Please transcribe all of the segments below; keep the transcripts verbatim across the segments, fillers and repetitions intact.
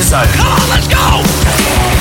Zone. Come on, let's go!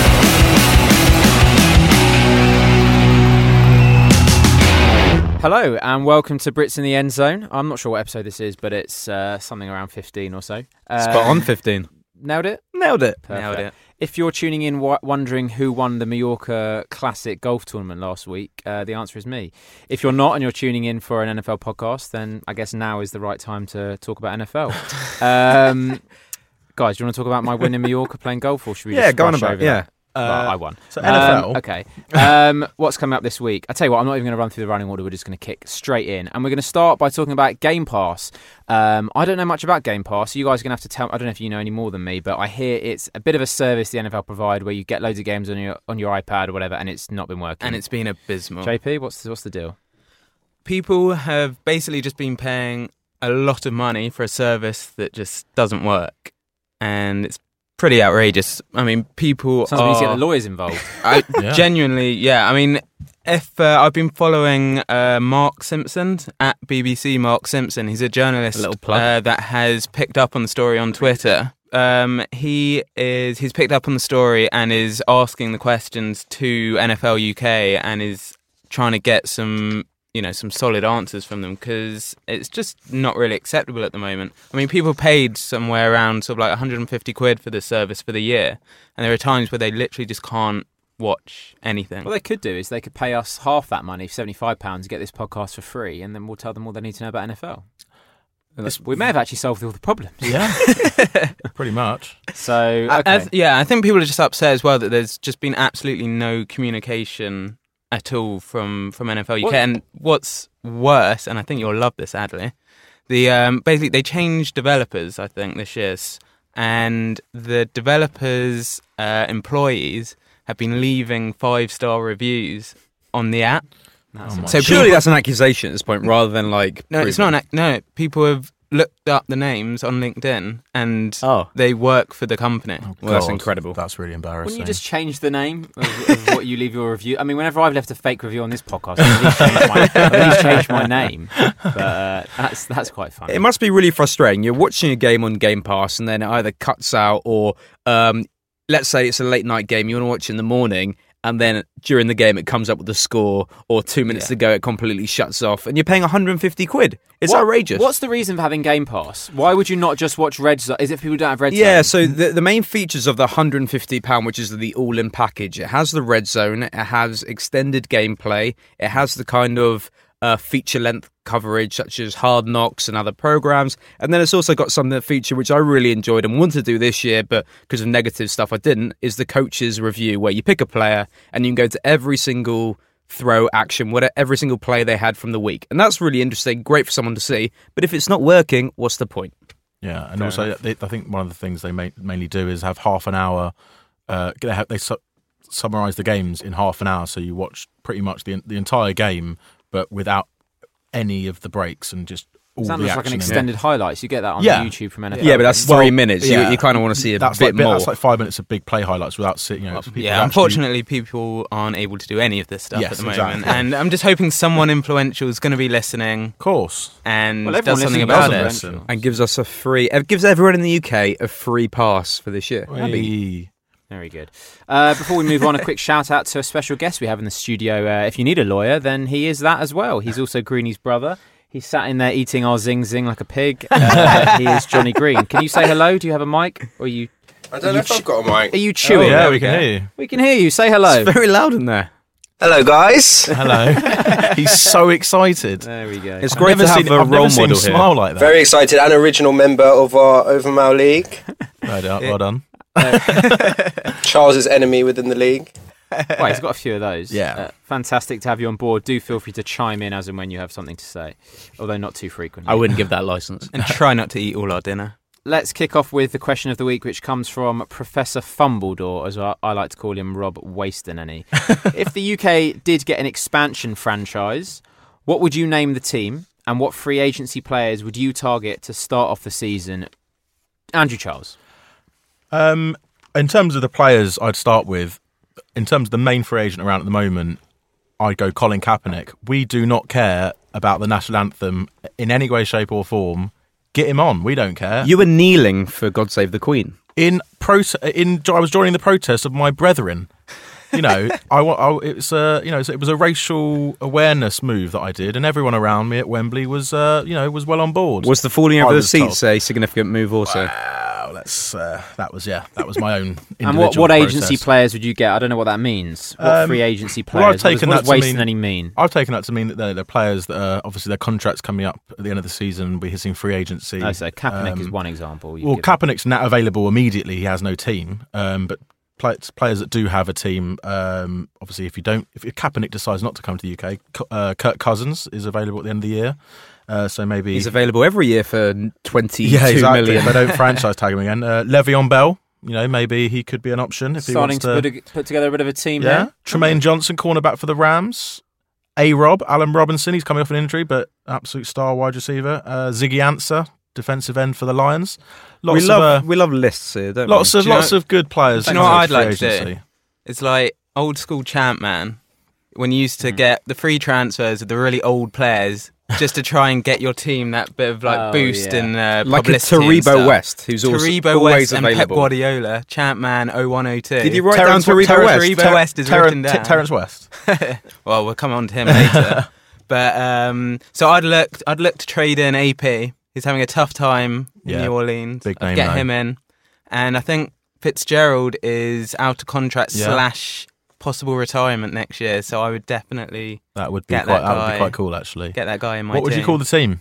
Hello and welcome to Brits in the End Zone. I'm not sure what episode this is, but it's uh, something around fifteen or so. Uh, Spot on fifteen. Nailed it? Nailed it. Perfect. Nailed it. If you're tuning in w- wondering who won the Mallorca Classic golf tournament last week, uh, the answer is me. If you're not and you're tuning in for an N F L podcast, then I guess now is the right time to talk about N F L. um, guys, do you want to talk about my win in Mallorca playing golf, or should we Yeah, just go on rush about over it. Yeah. that? Well, I won. So N F L. Um, okay. Um, what's coming up this week? I tell you what, I'm not even going to run through the running order. We're just going to kick straight in, and we're going to start by talking about Game Pass. Um, I don't know much about Game Pass. So you guys are going to have to tell. I don't know if you know any more than me, but I hear it's a bit of a service the N F L provide where you get loads of games on your on your iPad or whatever, and it's not been working. And it's been abysmal. J P, what's the, what's the deal? People have basically just been paying a lot of money for a service that just doesn't work, and it's pretty outrageous. I mean, people Sounds are... like you need to get the lawyers involved. I, Yeah. Genuinely, yeah. I mean, if uh, I've been following uh, Mark Simpson at B B C, Mark Simpson, he's a journalist A little plug. Uh, that has picked up on the story on Twitter. Um, he is he's picked up on the story and is asking the questions to N F L U K and is trying to get some, you know, some solid answers from them, because it's just not really acceptable at the moment. I mean, people paid somewhere around sort of like one hundred fifty quid for this service for the year, and there are times where they literally just can't watch anything. What they could do is they could pay us half that money, seventy-five pounds, to get this podcast for free, and then we'll tell them all they need to know about N F L. We may have actually solved all the problems. Yeah, pretty much. So, I- okay. I th- yeah, I think people are just upset as well that there's just been absolutely no communication at all from, from N F L U K. What- And what's worse, and I think you'll love this, Adley, the um, basically they changed developers, I think, this year, s- and the developers' uh, employees have been leaving five-star reviews on the app. That's Oh my So Surely people- that's an accusation at this point, rather than like. No, it's not. An, ac- no, people have looked up the names on LinkedIn, and Oh, they work for the company. Oh, Well, that's God, incredible. That's really embarrassing. Wouldn't you just change the name of, of what you leave your review? I mean, whenever I've left a fake review on this podcast, I've at least changed my, I've at least changed my name. But uh, that's that's quite funny. it must be really frustrating. You're watching a game on Game Pass, and then it either cuts out, or um, let's say it's a late night game, you want to watch it in the morning, and then during the game it comes up with the score, or two minutes Yeah. to go it completely shuts off, and you're paying one hundred fifty quid. It's What- outrageous. What's the reason for having Game Pass? Why would you not just watch Red Zone? Is it people who don't have Red Zone? Yeah, so the the main features of the one hundred fifty pounds, which is the all-in package, it has the red zone, it has extended gameplay, it has the kind of uh, feature-length coverage such as Hard Knocks and other programs, and then it's also got some that feature which I really enjoyed and wanted to do this year, but because of negative stuff I didn't, is the coach's review, where you pick a player and you can go to every single throw, action, whatever, every single play they had from the week. And that's really interesting, great for someone to see, but if it's not working, what's the point? Yeah, and Fair also enough. they, I think one of the things they ma- mainly do is have half an hour. Uh, they have, they su- summarise the games in half an hour, so you watch pretty much the the entire game, but without any of the breaks and just all Sounds the like action. an in it. extended highlights. You get that on Yeah. YouTube from N F L. Yeah, but that's Well, three minutes. yeah. You, you kind of want to see a That's bit like bit- more. That's like five minutes of big play highlights without sitting. You know, people Yeah, actually- unfortunately, people aren't able to do any of this stuff Yes, at the exactly. moment, and I'm just hoping someone influential is going to be listening Of course. and Well, everyone does something listening about does it. listen. And gives us a free, it gives everyone in the U K a free pass for this year. That'd be- Hey. Very good. Uh, before we move on, a quick shout out to a special guest we have in the studio. Uh, if you need a lawyer, then he is that as well. He's also Greeny's brother. He's sat in there eating our zing zing like a pig. Uh, he is Johnny Green. Can you say hello? Do you have a mic? Or are you? I don't know if I've got a mic. Are you chewing? Oh, yeah, There we can go. hear you. We can hear you. Say hello. It's very loud in there. Hello, guys. Hello. He's so excited. There we go. It's I've great never to have seen, a I've role never seen model him here. smile like that. Very excited and original member of our Overmal League. Well done. Well done. Charles's enemy within the league. Well, he's got a few of those. Yeah. Uh, fantastic to have you on board. Do feel free to chime in as and when you have something to say, although not too frequently. I wouldn't give that license. And try not to eat all our dinner. Let's kick off with the question of the week, which comes from Professor Fumbledore, as I I like to call him, Rob Waston-any. If the U K did get an expansion franchise, what would you name the team, and what free agency players would you target to start off the season? Andrew Charles. Um, in terms of the players I'd start with, in terms of the main free agent around at the moment, I'd go Colin Kaepernick. We do not care about the national anthem in any way, shape or form. Get him on. We don't care. You were kneeling for God Save the Queen. in prote- in I was joining the protest of my brethren. You know, I, I it's a you know it was a racial awareness move that I did, and everyone around me at Wembley was uh, you know was well on board. Was the falling I over the was seats told. a significant move also? Wow, that's uh, that was yeah, that was my own. And what, individual what agency process. players would you get? I don't know what that means. What Um, free agency well, I've players? What does- taken what that does to wasting mean- any mean? I've taken that to mean that they're, they're players that are obviously their contracts coming up at the end of the season, be hitting free agency. Oh, so Kaepernick Um, is one example. you Well, give. Kaepernick's not available immediately. He has no team. Um, but play, players that do have a team, um, obviously, if you don't, if Kaepernick decides not to come to the U K, uh, Kirk Cousins is available at the end of the year. Uh, so maybe He's available every year for twenty-two yeah, exactly. million. If they don't franchise tag him again, uh, Le'Veon Bell. You know, maybe he could be an option if he Starting wants to, to. put, a, put together a bit of a team yeah, there. Tremaine Johnson, cornerback for the Rams. A Rob, Alan Robinson, he's coming off an injury, but absolute star wide receiver. Uh, Ziggy Ansah, defensive end for the Lions. Lots we love of uh, we love lists here, don't lots we? of Do you lots know- of good players. do you know what coming I'd through like to do? agency. It's like old school champ, man. When you used to get the free transfers of the really old players just to try and get your team that bit of like Oh, boost yeah. and uh, Like a publicity and Taribo stuff. West, who's also Taribo always West and Pep available. Guardiola, champ man oh one oh two. Did you write Terrence- down Taribo Terrence- West? Taribo West is Terren- written T- down. Terrence West. Well, we'll come on to him later. But um, so I'd look, I'd look to trade in A P. He's having a tough time in Yeah, New Orleans. big I'd name get though. him in, and I think Fitzgerald is out of contract Yeah. slash possible retirement next year. So I would definitely That would be Get quite. that That, would guy. be quite cool, actually. get that guy in my What would team. you call the team?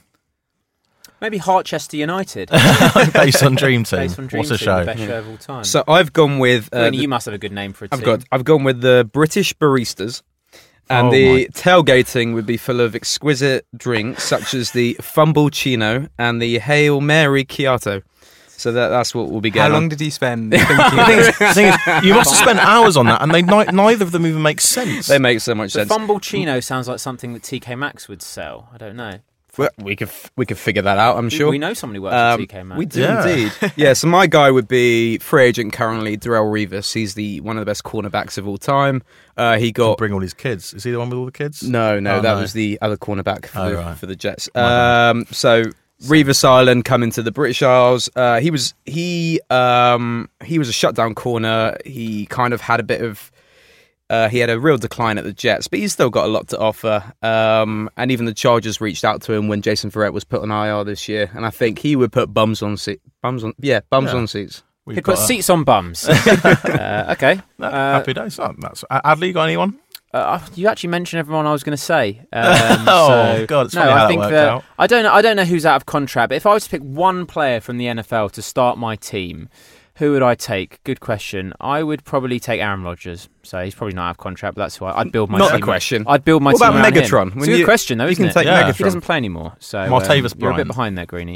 Maybe Harchester United. Based on Dream Team. Based on Dream What a Team, show. the best show of all time. So I've gone with. Uh, Queenie, the- you must have a good name for a team. I've got. I've gone with the British Baristas, and Oh, the my. tailgating would be full of exquisite drinks such as the Fumblecino and the Hail Mary Chiato. So that, that's what we'll be How getting. long on. did he spend thinking? The thing is- the thing is, you must have spent hours on that, and they ni- neither of them even make sense. They make so much The sense. Fumblecino sounds like something that T K Maxx would sell. I don't know. Well, we could f- we could figure that out. I'm We- sure. We know somebody who works Um, at T K Maxx. we do Yeah. indeed. Yeah, so my guy would be free agent currently, Darrell Revis. He's the one of the best cornerbacks of all time. Uh, he Got got bring all his kids. Is he the one with all the kids? no, no, Oh, that no. was the other cornerback for, Oh, the, right. for the Jets. My bad. Um, so Revis Island coming to the British Isles. Uh, he was he um, he was a shutdown corner. He kind of had a bit of. Uh, he had a real decline at the Jets, but he's still got a lot to offer. Um, and even the Chargers reached out to him when Jason Verrett was put on I R this year, and I think he would put bums on seat, bums on, yeah, bums Yeah. on seats. We've He'd put got a- seats on bums. uh, okay. No, Uh, happy days. Oh, that's, Adley, you got anyone? Uh, you actually mentioned everyone I was going to say. Um, Oh, so- God, it's no, funny how I that think worked that out. I don't know. I don't know who's out of contract. But if I was to pick one player from the N F L to start my team, who would I take? Good question. I would probably take Aaron Rodgers. So he's probably not out of contract, but that's why I'd build my Not a team. question. I'd build my What team about around him. Megatron? It's When a good you- question, though, you isn't can it? take Yeah. He Megatron. doesn't play anymore. So um, Martavis you're a bit Bryant. behind there, Greenie.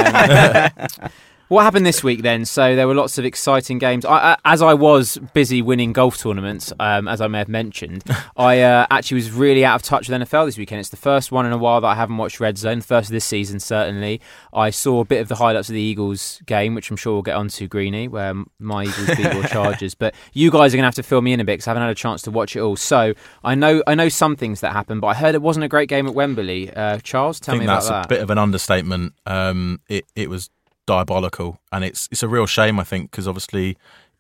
Um, What happened this week then? So there were lots of exciting games. I, I, as I was busy winning golf tournaments, um, as I may have mentioned, I uh, actually was really out of touch with N F L this weekend. It's the first one in a while that I haven't watched Red Zone. First of this season, certainly. I saw a bit of the highlights of the Eagles game, which I'm sure we'll get onto, Greenie, where my Eagles beat your Chargers. But you guys are going to have to fill me in a bit because I haven't had a chance to watch it all. So I know I know some things that happened, but I heard it wasn't a great game at Wembley. Uh, Charles, tell I think me about that's that. a bit of an understatement. Um, it it was diabolical, and it's it's a real shame, I think, because obviously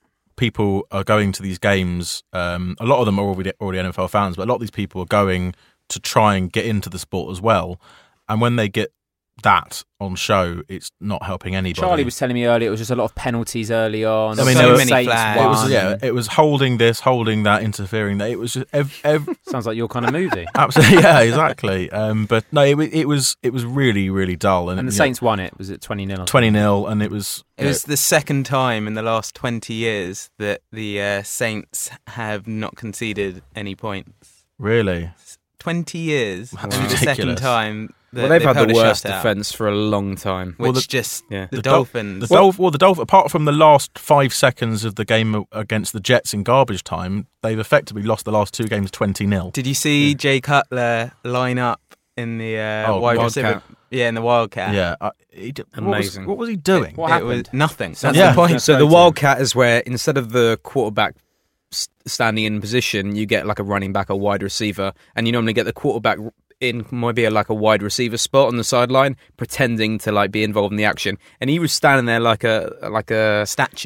people are going to these games. Um, a lot of them are already already N F L fans, but a lot of these people are going to try and get into the sport as well. And when they get that on show, it's not helping anybody. Charlie was telling me earlier it was just a lot of penalties early on. I mean, so there were- many Saints flags. It was won. yeah, it was holding this, holding that, interfering that. It was just ev- ev- Sounds like your kind of movie. absolutely yeah, exactly. Um, but no, it, wa- it was it was really really dull, and, And the you know, Saints won it. Was it twenty nil? twenty nil, and it was It was the second time in the last twenty years that the uh, Saints have not conceded any points. really. twenty years. That's Only the second ridiculous. time that Well, they've, had held the a worst shutout, defence for a long time. Which Well, the- just Yeah. the, The Dol- Dolphins. The Dolph- well, the Dolph- apart from the last five seconds of the game against the Jets in garbage time, they've effectively lost the last two games twenty nil. Did you see Jay Cutler line up in the uh, Oh, wide Wildcat. receiver? Yeah, in the Wildcat. Yeah, uh, he d- what was- Amazing. What was, he doing? What it happened? was nothing. So That's Yeah. the point. So the Floating. Wildcat is where instead of the quarterback s- standing in position, you get like a running back or wide receiver, and you normally get the quarterback in maybe a, like a wide receiver spot on the sideline, pretending to like be involved in the action. And he was standing there like a like a Statue.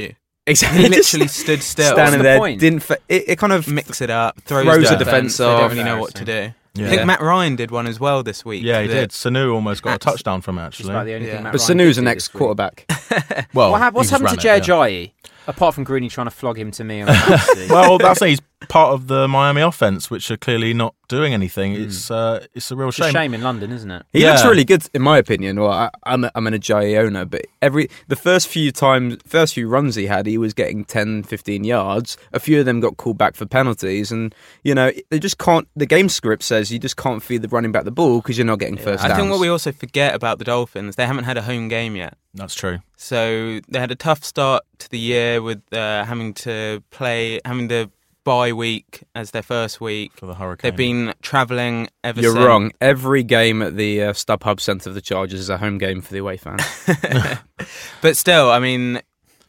Exactly. He literally stood still. standing the there, point? didn't. Fa- it, it kind of Mix it up, throws, Throws the the defence They off. don't really know what to do. Yeah. I think Matt Ryan did one as well this week. Yeah, he that- did. Sanu almost got a That's- touchdown from it, Just actually. about the only Yeah. thing Matt But Ryan did Sanu's an do ex this week. quarterback. Well, What hap- what's he just happened to ran Jay it, yeah. Ajayi? Apart from Greeny trying to flog him to me on fantasy. Well, that's he's part of the Miami offense, which are clearly not doing anything. It's uh, it's a real it's a shame. shame in London, isn't it? He Yeah. looks really good, in my opinion. Well, I, I'm a, I'm an Ajayi owner, but every the first few times, first few runs he had, he was getting ten, fifteen yards. A few of them got called back for penalties, and you know they just can't. The game script says you just can't feed the running back the ball because you're not getting first I downs. think what we also forget about the Dolphins, they haven't had a home game yet. That's true. So they had a tough start to the year with uh, having to play, having the bye week as their first week. For the Hurricane. They've been travelling ever You're since. wrong. Every game at the uh, StubHub Centre of the Chargers is a home game for the away fans. But still, I mean,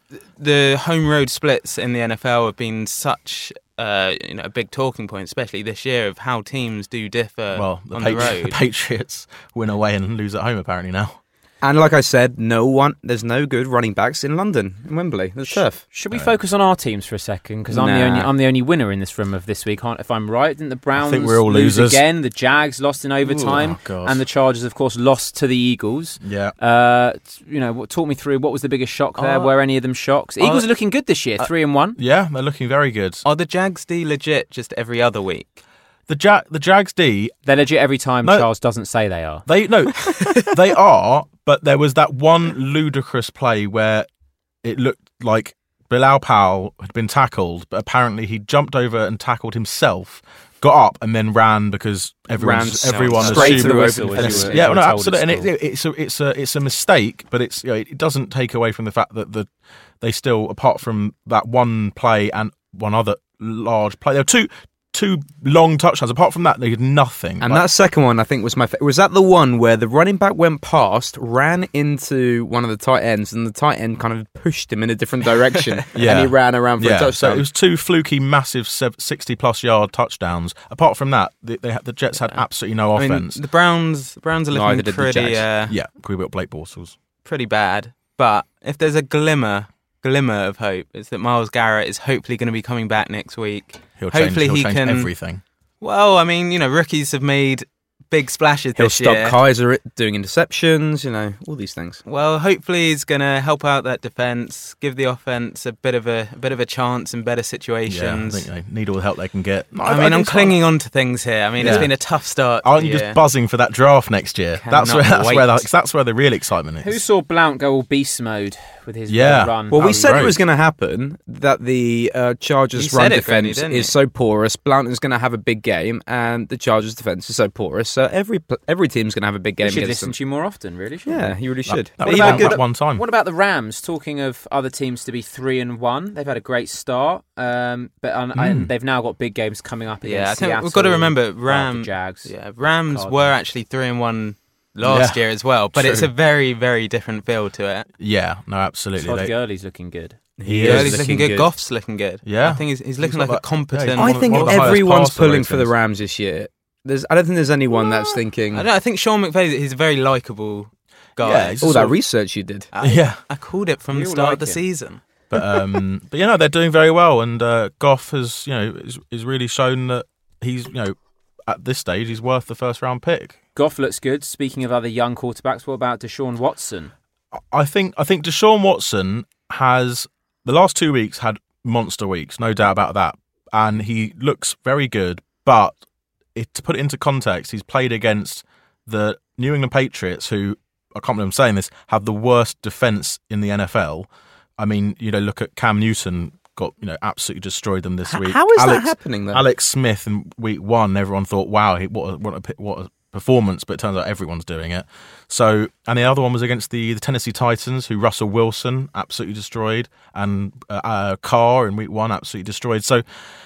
the home road splits in the N F L have been such uh, you know, a big talking point, especially this year, of how teams do differ Well, the, on Patri- the road. the Patriots win away and lose at home, apparently, now. And like I said, no one. There's no good running backs in London, in Wembley. There's turf. Should we focus on our teams for a second? Because I'm the Nah. only I'm the only winner in this room of this week. Aren't, if I'm right, didn't the Browns think we're all lose losers. again? The Jags lost in overtime, oh, God. and the Chargers, of course, lost to the Eagles. Yeah. Uh, t- you know, what, talk me through what was the biggest shock there? Uh, Were any of them shocks? uh, Eagles are looking good this year, three and one. Yeah, they're looking very good. Are the Jags D legit just every other week? The ja- the Jags D, They're legit every time No. Charles doesn't say they are. they no, they are. But there was that one ludicrous play where it looked like Bilal Powell had been tackled, but apparently he jumped over and tackled himself, got up and then ran because everyone Ran everyone straight assumed to the it was- open as fence. you were- Yeah, as you no, were told at absolutely, and school. it, it's a it's a it's a mistake, but it's you know, it doesn't take away from the fact that the they still, apart from that one play and one other large play, there were two two long touchdowns. Apart from that, they did nothing. And Like, that second one, I think, was my favorite. Was that the one where the running back went past, ran into one of the tight ends, and the tight end kind of pushed him in a different direction, Yeah. and he ran around for yeah, a touchdown? so it was two fluky, massive sixty-plus yard touchdowns. Apart from that, the, they had, the Jets had absolutely no I mean, offense. the Browns, the Browns are Neither looking did the pretty, Jags. uh, yeah, we got Blake Bortles. pretty bad. But if there's a glimmer, glimmer of hope, it's that Myles Garrett is hopefully going to be coming back next week. He'll change, Hopefully he'll he change can- everything. Well, I mean, you know, rookies have made big splashes He'll this stop year. Kaiser doing interceptions, you know, all these things. Well, hopefully he's going to help out that defense, give the offense a bit of a, a bit of a chance in better Yeah, I situations. think they need all the help they can get. I mean, I'm just- clinging on to things here. I mean, it's Yeah. been a tough start. to I'm the just year. buzzing for that draft next year. That's Cannot where that's wait. where the, that's where the real excitement is. Who saw Blount go all beast mode with his Yeah. run? Well, we That was said great. it was going to happen, that the uh, Chargers' You run said it, Granny, defence didn't is you? so porous. Blount is going to have a big game, and the Chargers' defence is so porous. So every pl- every team's going to have a big game We should against listen them. to you more often, really. shouldn't Yeah, we? you really should. That But would even have good- that one time. What about the Rams? Talking of other teams to be three and one, they've had a great start, um, but um, and they've now got big games coming up against Yeah, I think Seattle, we've got to remember uh, the Ram. Jags. Yeah, Rams Cardinals. were actually three and one last Yeah, year as well, but it's true. a very, very different feel to it. Yeah, no, absolutely. Todd They- Gurley's looking good. He Yeah, is he's looking looking good. good. Goff's looking good. Yeah. I think he's, he's He's looking got like a that- competent. yeah, I one think of the highest everyone's passer pulling for the ratings. Rams this year. There's, I don't think there's anyone that's thinking, I, don't, I think Sean McVay, he's a very likable guy. Yeah, he's all sort that of- research you did. I, Yeah. I called it from We the all start like of the him. season. But um, but you know they're doing very well, and uh, Goff has you know is, is really shown that he's you know at this stage he's worth the first round pick. Goff looks good. Speaking of other young quarterbacks, what about Deshaun Watson? I think I think Deshaun Watson has the last two weeks had monster weeks, no doubt about that, and he looks very good. But it, to put it into context, he's played against the New England Patriots, who I can't believe I'm saying this, have the worst defense in the N F L. I mean, you know, look at Cam Newton. Got you know absolutely destroyed them this H- week. how is Alex, that happening, though? Alex Smith in week one, everyone thought, "Wow, he, what a, what a what a performance!" But it turns out everyone's doing it. So, and the other one was against the, the Tennessee Titans, who Russell Wilson absolutely destroyed, and uh, uh, Carr in week one absolutely destroyed. So,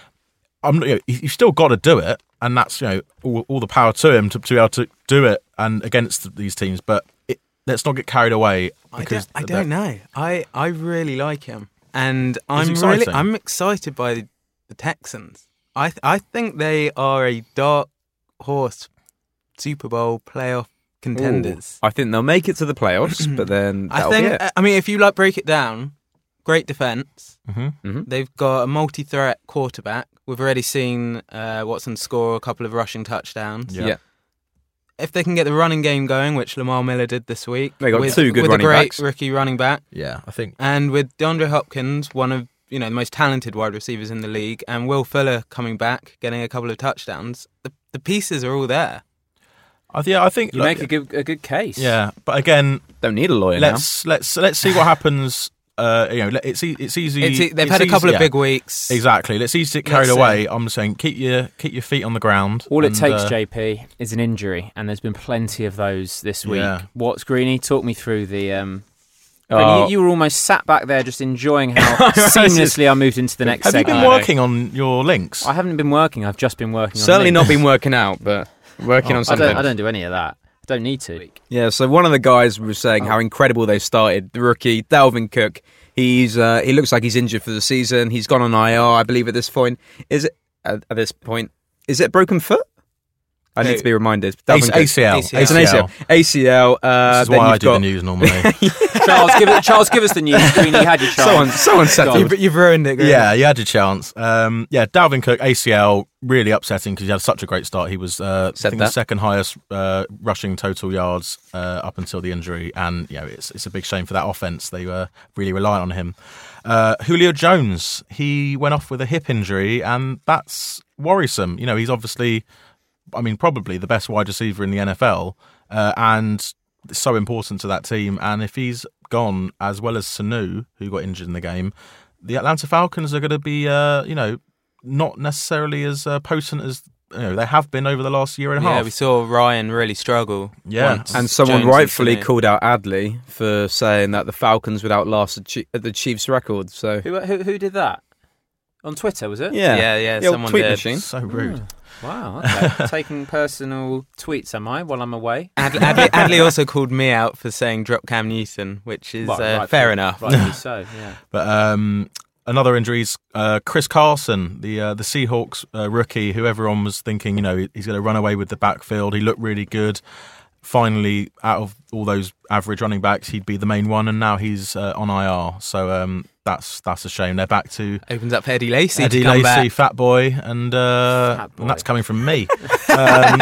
I'm you know, you've still got to do it, and that's you know all, all the power to him to, to be able to do it and against these teams. But it, let's not get carried away. I Because don't, I they're- don't know. I, I really like him, and I'm exciting. really I'm excited by the, the Texans. I th- I think they are a dark horse Super Bowl playoff contenders. I think they'll make it to the playoffs, but then I that'll think. be it. I mean, if you like break it down, great defence. Mm-hmm. Mm-hmm. They've got a multi-threat quarterback. We've already seen uh, Watson score a couple of rushing touchdowns. Yeah. Yeah. If they can get the running game going, which Lamar Miller did this week, They got with, two good with running a great backs. rookie running back, Yeah, I think. and with DeAndre Hopkins, one of you know the most talented wide receivers in the league, and Will Fuller coming back, getting a couple of touchdowns, the, the pieces are all there. I, yeah, I think You like, make a good a good case. Yeah, but again, Don't need a lawyer let's let's let's see what happens. Uh, you know, let- it's e- it's easy. It's, they've it's had a couple easy, of yeah. big weeks. Exactly. Let's easy to get carried Let's see. away. I'm saying keep your keep your feet on the ground. All it and, takes, uh, J P, is an injury, and there's been plenty of those this week. Yeah. What's Greeny? Talk me through the. Um, now. Greeny, Oh, you, you were almost sat back there, just enjoying how seamlessly I moved into the next Have you segment. been working on your links? I haven't been working. I've just been working. on certainly not links. been working out, but working Oh, on I something. don't. I don't do any of that. I don't need to. Yeah, so one of the guys was saying how incredible they started. The rookie, Dalvin Cook, he's uh, he looks like he's injured for the season. He's gone on I R, I believe, at this point. Is it at, at this point? Is it a broken foot? I need Who? to be reminded. A- Dalvin Cook. A C L. A C L. It's an A C L. A C L. Uh, This is then why I you've do got the news normally. Charles, give it, Charles, give us the news. Greeny, you had your chance. someone. Someone said Go on. that. You've, you've ruined it. Graham. Yeah, you had your chance. Um, yeah, Dalvin Cook, A C L, really upsetting because he had such a great start. He was uh, I Said think that. the second highest uh, rushing total yards uh, up until the injury, and you know it's it's a big shame for that offense. They were really reliant on him. Uh, Julio Jones, he went off with a hip injury, and that's worrisome. You know, he's obviously, I mean, probably the best wide receiver in the N F L, uh, and it's so important to that team. And if he's gone, as well as Sanu, who got injured in the game, the Atlanta Falcons are going to be, uh, you know, not necessarily as uh, potent as you know they have been over the last year and a Yeah, half. we saw Ryan really struggle. Yeah. once And someone Jones rightfully and Sanu- called out Adley for saying that the Falcons would outlast the, Chi- the Chiefs' record. So Who, who who did that? On Twitter, was it? yeah, Yeah, yeah, The old someone tweet did. machine. So rude. Wow. Okay. Taking personal tweets, am I, while I'm away? Adley, Adley, Adley also called me out for saying drop Cam Newton, which is Well, uh, rightfully- fair enough. Rightly so. Yeah. But um, another injury is uh, Chris Carson, the uh, the Seahawks uh, rookie, who everyone was thinking, you know, he's going to run away with the backfield. He looked really good. Finally, out of all those average running backs, he'd be the main one, and now he's uh, on I R. So um, that's that's a shame. They're back to Opens up for Eddie Lacy Eddie to come Lacy, back. Fat Boy, and uh, Fat Boy. and that's coming from me. um,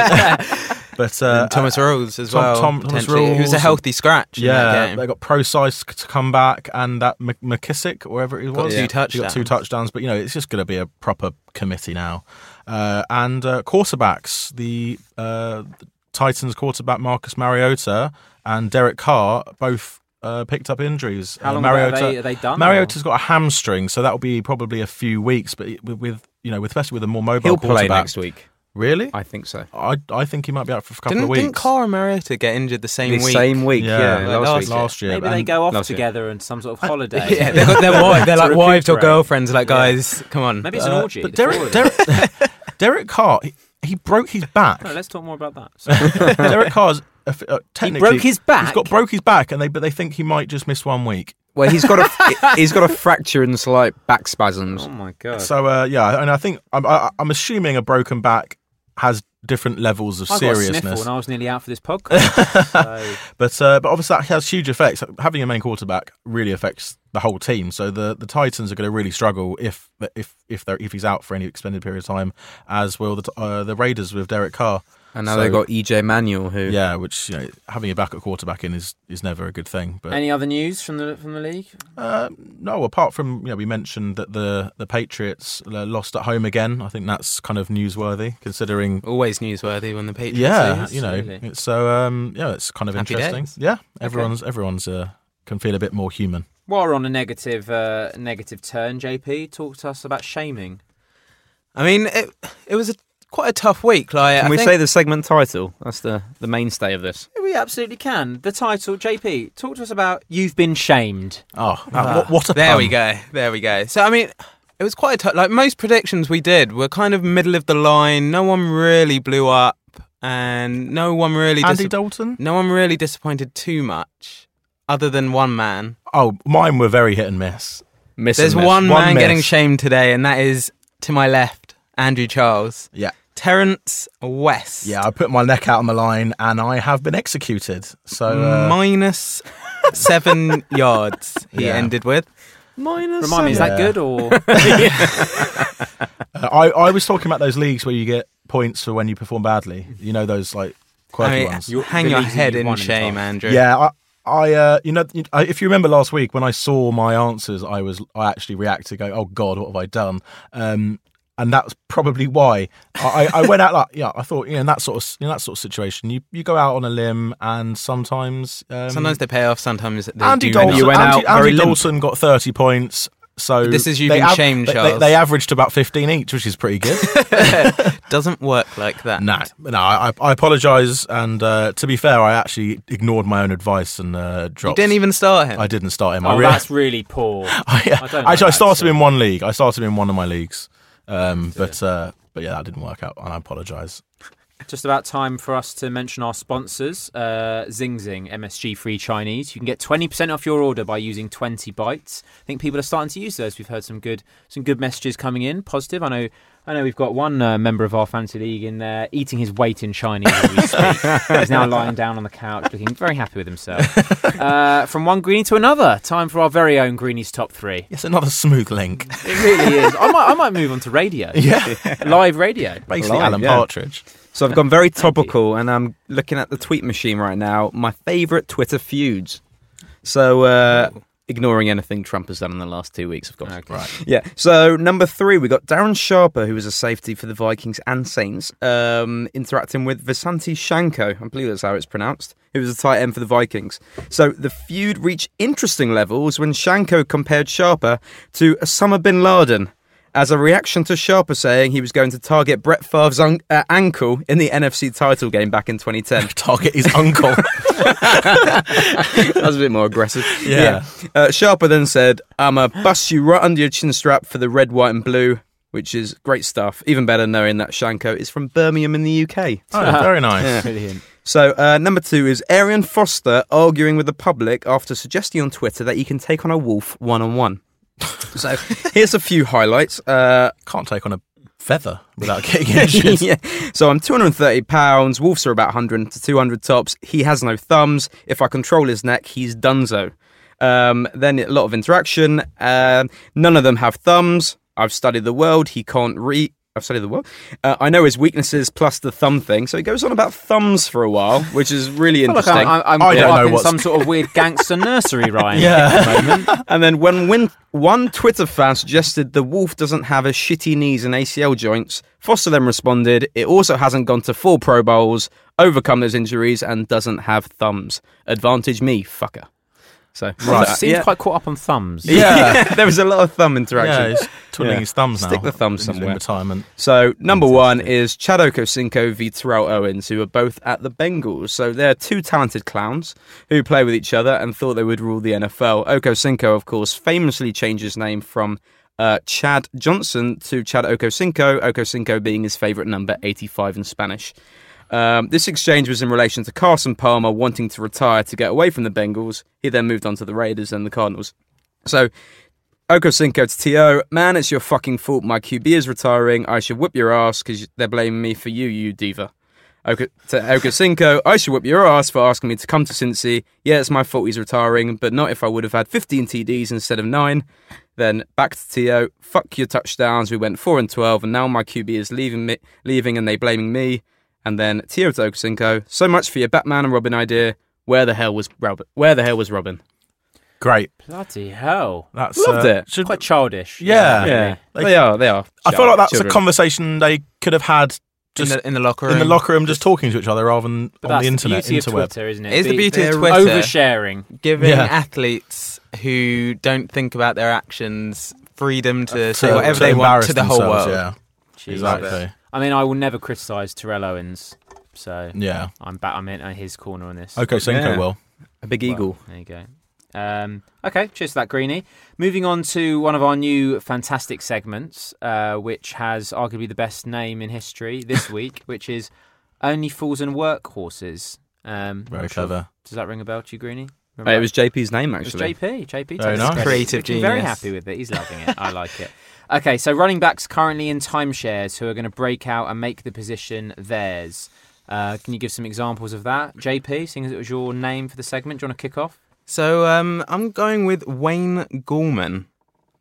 but uh, And Thomas Rawls as Tom- well. Tom- Thomas potentially. He was a Rawls. healthy scratch in that yeah, game. they got Procise to come back, and that M- McKissick, or whatever it Got was, two he got two touchdowns. touchdowns. But you know, it's just going to be a proper committee now. Uh, and uh, quarterbacks, the, uh, the Titans quarterback Marcus Mariota and Derek Carr both uh, picked up injuries. How Uh, long Mariota, are, they, are they done? Mariota's got a hamstring, so that will be probably a few weeks. But with, with you know, with, especially with a more mobile He'll play quarterback, next week. really, I think so. I I think he might be out for a couple Didn't, of weeks. didn't Carr and Mariota get injured the same The week? same week, Yeah, yeah, like last, last week. year. last year? Maybe and- they go off Last year. together on some sort of holiday. Yeah, they've got their wife. They're To like wives or recuperate. girlfriends. Like, guys, come on. Maybe it's an Uh, orgy. But the four Derek, of them. Derek, Derek Carr, he, he broke his back. No, let's talk more about that. Sorry. Derek Carr's uh, uh, technically broke his back? He's got broke his back, and they but they think he might just miss one week. Well, he's got a he's got a fracture and slight back spasms. Oh my god. So uh, yeah, and I think I'm I, I'm assuming a broken back has different levels of I got a sniffle seriousness. and I was nearly out for this podcast. so. But uh, but obviously that has huge effects. Having a main quarterback really affects the whole team. So the, the Titans are going to really struggle if if if they're if he's out for any extended period of time, as will the uh, the Raiders with Derek Carr. And now So- they've got E J Manuel, who Yeah, which you know, having a backup quarterback in is, is never a good thing. But Any other news from the from the league? uh, no, apart from you know we mentioned that the the Patriots uh, lost at home again. I think that's kind of newsworthy considering. Always newsworthy when the Patriots Yeah, lose. you know. absolutely. It's, so um, yeah, it's kind of Happy interesting. days. Yeah, everyone's everyone's uh, can feel a bit more human. While we're on a negative uh, negative turn, J P, talk to us about shaming. I mean, it it was a, quite a tough week. Like, Can I we think, say the segment title? That's the, the mainstay of this. We absolutely can. The title, J P, talk to us about You've Been Shamed. Oh, uh, what, what a There pun. we go. There we go. So I mean, it was quite a tough. Like most predictions we did were kind of middle of the line. No one really blew up, and no one really Andy dis- Dalton. no one really disappointed too much, other than one man. Oh, mine were very hit and miss. Miss There's and miss. one, One man miss. getting shamed today, and that is to my left, Andrew Charles. Yeah. Terence West. Yeah, I put my neck out on the line and I have been executed. So uh, Minus seven yards he Yeah. ended with. Minus Remind me, is that Yeah. good or? Uh, I, I was talking about those leagues where you get points for when you perform badly. You know, those like quirky I mean, ones. Your- hang the your leagues that head you've in won in shame, time. Andrew. Yeah, I, I uh, you know, you- I, if you remember last week when I saw my answers, I was, I actually reacted, going, "Oh God, what have I done?" Um, and that's probably why I, I I went out like, yeah, I thought, you know, in that sort of, in that sort of situation, you, you go out on a limb, and sometimes, um, Sometimes they pay off. Sometimes they Andy do Dawson, not. You went Andy, out very Andy limp. Dawson got thirty points. So This is you they being shamed, they, Charles. they averaged about fifteen each, which is pretty good. Doesn't work like that. No, no, I, I apologise, and uh, to be fair, I actually ignored my own advice and uh, You dropped. didn't even start him. I didn't start him. I Oh, really, that's really poor. I, I don't like actually, I that, started so- him in one league. I started him in one of my leagues, um, but uh, but yeah, that didn't work out, and I apologise. Just about time for us to mention our sponsors. Uh, Zing Zing, M S G free Chinese. You can get twenty percent off your order by using twenty bytes. I think people are starting to use those. We've heard some good some good messages coming in, positive. I know I know we've got one uh, member of our fantasy league in there eating his weight in Chinese as we speak. He's now lying down on the couch looking very happy with himself. Uh, from one greenie to another, time for our very own Greenie's Top three. Yes, another smooth link. It really is. I might, I might move on to radio. Yeah, Live radio. basically Live, Alan yeah. Partridge. So I've gone very Thank you. topical, and I'm looking at the tweet machine right now. My favourite Twitter feuds. So, uh, ignoring anything Trump has done in the last two weeks, of course. Okay. Right. Yeah. So number three, we got Darren Sharper, who was a safety for the Vikings and Saints, um, interacting with Visanti Shanko. I believe that's how it's pronounced. Who was a tight end for the Vikings. So the feud reached interesting levels when Shanko compared Sharper to Osama bin Laden, as a reaction to Sharper saying he was going to target Brett Favre's un- uh, ankle in the N F C title game back in twenty ten. Target his uncle. That was a bit more aggressive. Yeah. Uh, Sharper then said, I'm a bust you right under your chin strap for the red, white and blue, which is great stuff. Even better knowing that Shanko is from Birmingham in the U K. Oh, very nice. Yeah. Brilliant. So uh, number two is Arian Foster arguing with the public after suggesting on Twitter that he can take on a wolf one-on-one. So here's a few highlights. Uh, Can't take on a feather without getting injured. yeah. So I'm two hundred thirty pounds. Wolves are about one hundred to two hundred tops. He has no thumbs. If I control his neck, he's donezo. Um, then a lot of interaction. Um, none of them have thumbs. I've studied the world. He can't read. I've studied the world. Uh, I know his weaknesses plus the thumb thing. So he goes on about thumbs for a while, which is really I feel like interesting. I'm, I'm, I'm I don't caught know up in what's- some sort of weird gangster nursery rhyme Yeah. at the moment. And then when win- one Twitter fan suggested the wolf doesn't have a shitty knees and A C L joints, Foster then responded, it also hasn't gone to full Pro Bowls, overcome those injuries, and doesn't have thumbs. Advantage me, fucker. So Right. uh, Seems yeah. quite caught up on thumbs. Yeah. There was a lot of thumb Yeah, interaction. he's twiddling Yeah. his thumbs now. Stick the thumb in- somewhere. In retirement. So number one is Chad Okocinco v Terrell Owens, who are both at the Bengals. So they're two talented clowns who play with each other and thought they would rule the N F L. Okocinco, of course, famously changed his name from uh, Chad Johnson to Chad Okocinco, Okocinco being his favourite number, eighty-five in Spanish. Um, this exchange was in relation to Carson Palmer wanting to retire to get away from the Bengals. He then moved on to the Raiders and the Cardinals. So Okocinco to T O, man, it's your fucking fault my Q B is retiring. I should whip your ass because they're blaming me for you, you diva. Oko- to Okocinco, I should whip your ass for asking me to come to Cincy. Yeah, it's my fault he's retiring, but not if I would have had fifteen T Ds instead of nine. Then back to T O, fuck your touchdowns. We went four and twelve, and now my Q B is leaving me, leaving, and they blaming me. And then T O to Okocinco, so much for your Batman and Robin idea. Where the hell was Robin? Where the hell was Robin? Great. Bloody hell. That's Loved uh, it. should- Quite childish. Yeah. Yeah, Like- they are. They are. I feel like that's children. a conversation they could have had in just the, in the locker room. in the locker room, just talking to each other rather than But on that's the internet, beauty of interweb. Twitter, isn't it? It is the Be- beauty of they're Twitter. Oversharing. Giving Yeah. athletes who don't think about their actions freedom to say To- whatever to they want embarrass to the whole themselves, world. Yeah, Jeez. exactly. I mean, I will never criticise Terrell Owens, so Yeah. I'm back. I'm in his corner on this. Okay, Cinco Yeah. will. A big Well, eagle. there you go. Um, okay, cheers to that, Greenie. Moving on to one of our new fantastic segments, uh, which has arguably the best name in history this week, which is Only Fools and Workhorses. Um, Very not sure if- clever. Does that ring a bell to you, Greenie? Uh, it was J P's name, It was actually. J P. J P. Very takes nice. credit. Creative Looking Very genius. happy with it. He's loving it. I like it. Okay, so running backs currently in timeshares who are going to break out and make the position theirs. Uh, can you give some examples of that? J P, seeing as it was your name for the segment, do you want to kick off? So um, I'm going with Wayne Gallman.